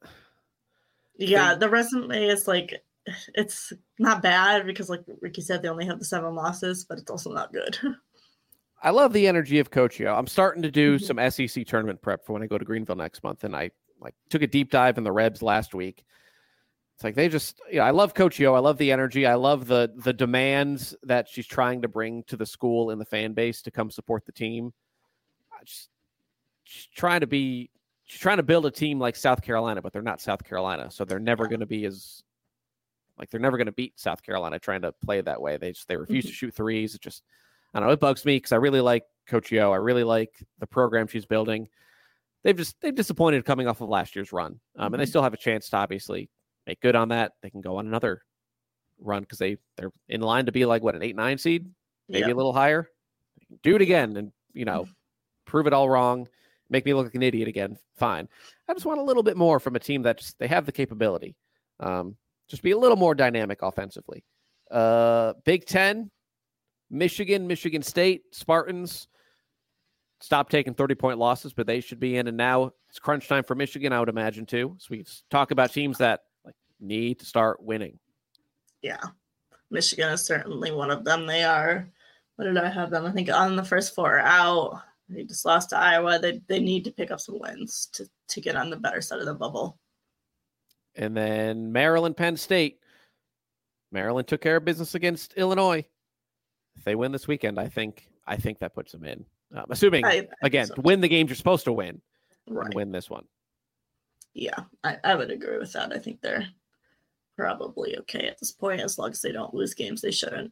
resume is like, it's not bad because, like Ricky said, they only have the 7 losses, but it's also not good. I love the energy of Coach Yo. I'm starting to do some SEC tournament prep for when I go to Greenville next month, and I took a deep dive in the Rebs last week. It's like they just, I love Coach Yo. I love the energy. I love the demands that she's trying to bring to the school and the fan base to come support the team. She's trying to build a team like South Carolina, but they're not South Carolina, so they're never going to be they're never going to beat South Carolina trying to play that way. They refuse to shoot threes. It just, I don't know. It bugs me because I really like Coach Yo. I really like the program she's building. They've disappointed coming off of last year's run, and they still have a chance to obviously make good on that. They can go on another run because they're in line to be like an 8-9 seed, maybe a little higher. They can do it again and prove it all wrong. Make me look like an idiot again. Fine. I just want a little bit more from a team that they have the capability. Just be a little more dynamic offensively. Big Ten, Michigan State, Spartans. Stop taking 30-point losses, but they should be in. And now it's crunch time for Michigan, I would imagine, too. So we talk about teams that need to start winning. Yeah. Michigan is certainly one of them. They are, what did I have them? I think on the first 4 out. They just lost to Iowa. They need to pick up some wins to get on the better side of the bubble. And then Maryland, Penn State. Maryland took care of business against Illinois. If they win this weekend, I think that puts them in. Assuming, again, to win the games you're supposed to win, and win this one. Yeah, I would agree with that. I think they're probably okay at this point as long as they don't lose games they shouldn't.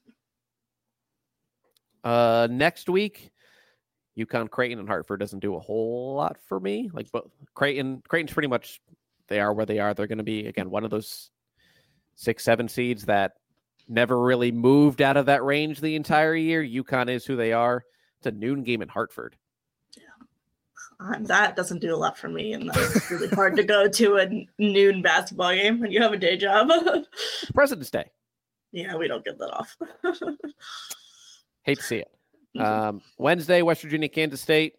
Next week, UConn, Creighton, and Hartford doesn't do a whole lot for me. But Creighton's pretty much, they are where they are. They're going to be, again, one of those 6-7 seeds that never really moved out of that range the entire year. UConn is who they are. It's a noon game in Hartford. Yeah. That doesn't do a lot for me, and that's really hard to go to a noon basketball game when you have a day job. President's Day. Yeah, we don't get that off. Hate to see it. Wednesday, West Virginia, Kansas State.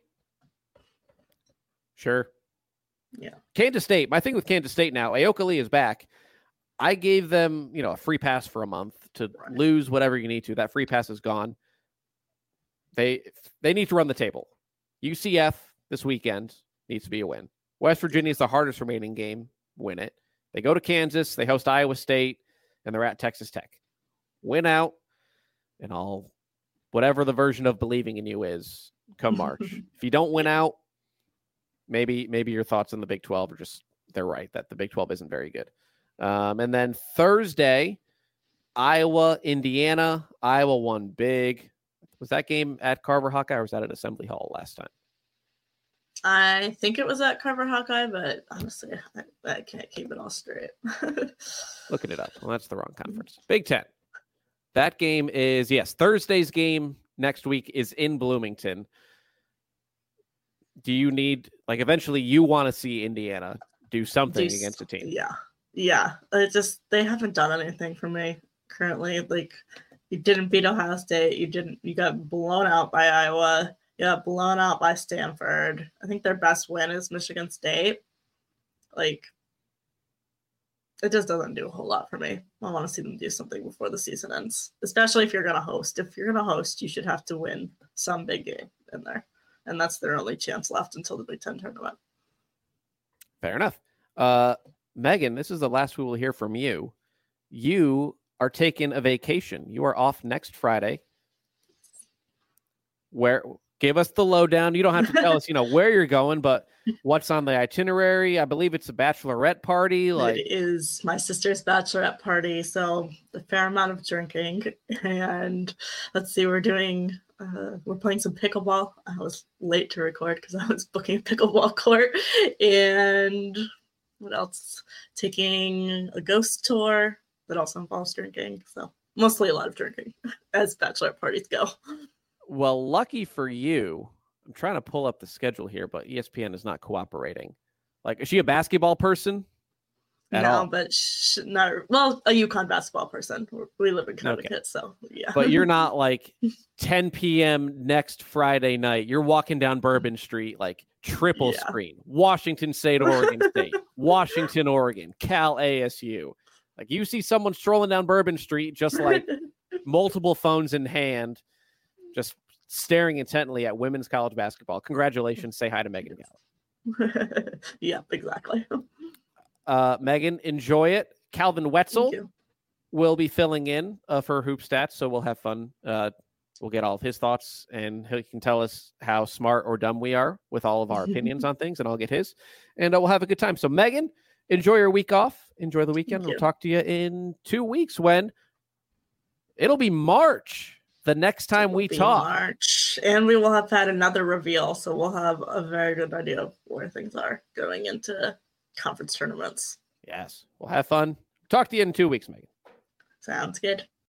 Sure. Yeah. Kansas State. My thing with Kansas State now, Aoka Lee is back. I gave them, a free pass for a month to lose whatever you need to. That free pass is gone. They need to run the table. UCF this weekend needs to be a win. West Virginia is the hardest remaining game. Win it. They go to Kansas. They host Iowa State, and they're at Texas Tech. Win out, and whatever the version of believing in you is come March. If you don't win out, maybe your thoughts on the Big 12 are just, they're right, that the Big 12 isn't very good. And then Thursday, Iowa, Indiana. Iowa won big. Was that game at Carver Hawkeye or was that at Assembly Hall last time? I think it was at Carver Hawkeye, but honestly, I can't keep it all straight. Looking it up. Well, that's the wrong conference. Big Ten. That game is, Thursday's game next week is in Bloomington. Do you need, eventually you want to see Indiana do something against a team? Yeah. They haven't done anything for me currently. You didn't beat Ohio State. You got blown out by Iowa. You got blown out by Stanford. I think their best win is Michigan State. It just doesn't do a whole lot for me. I want to see them do something before the season ends, especially if you're going to host. If you're going to host, you should have to win some big game in there. And that's their only chance left until the Big Ten tournament. Fair enough. Megan, this is the last we will hear from you. You are taking a vacation. You are off next Friday. Give us the lowdown. You don't have to tell us, where you're going, but what's on the itinerary. I believe it's a bachelorette party. It is my sister's bachelorette party, so a fair amount of drinking. And let's see, we're doing We're playing some pickleball. I was late to record because I was booking a pickleball court. And what else? Taking a ghost tour that also involves drinking. So mostly a lot of drinking as bachelorette parties go. Well, lucky for you, I'm trying to pull up the schedule here, but ESPN is not cooperating. Like, is she a basketball person? No, but not well. A UConn basketball person. We live in Connecticut, so yeah. But you're not like 10 p.m. next Friday night. You're walking down Bourbon Street, like triple screen. Washington State, Oregon State, Washington, Oregon, Cal, ASU. Like you see someone strolling down Bourbon Street, just like multiple phones in hand, just staring intently at women's college basketball. Congratulations. Say hi to Megan Gallup. Yeah, exactly. Megan, enjoy it. Calvin Wetzel will be filling in for Hoop Stats, so we'll have fun. We'll get all of his thoughts, and he can tell us how smart or dumb we are with all of our opinions on things, and I'll get his, and we'll have a good time. So, Megan, enjoy your week off. Enjoy the weekend. We'll talk to you in 2 weeks when it'll be March. The next time we talk. March, and we will have had another reveal, so we'll have a very good idea of where things are going into conference tournaments. Yes. We'll have fun. Talk to you in 2 weeks, Megan. Sounds good.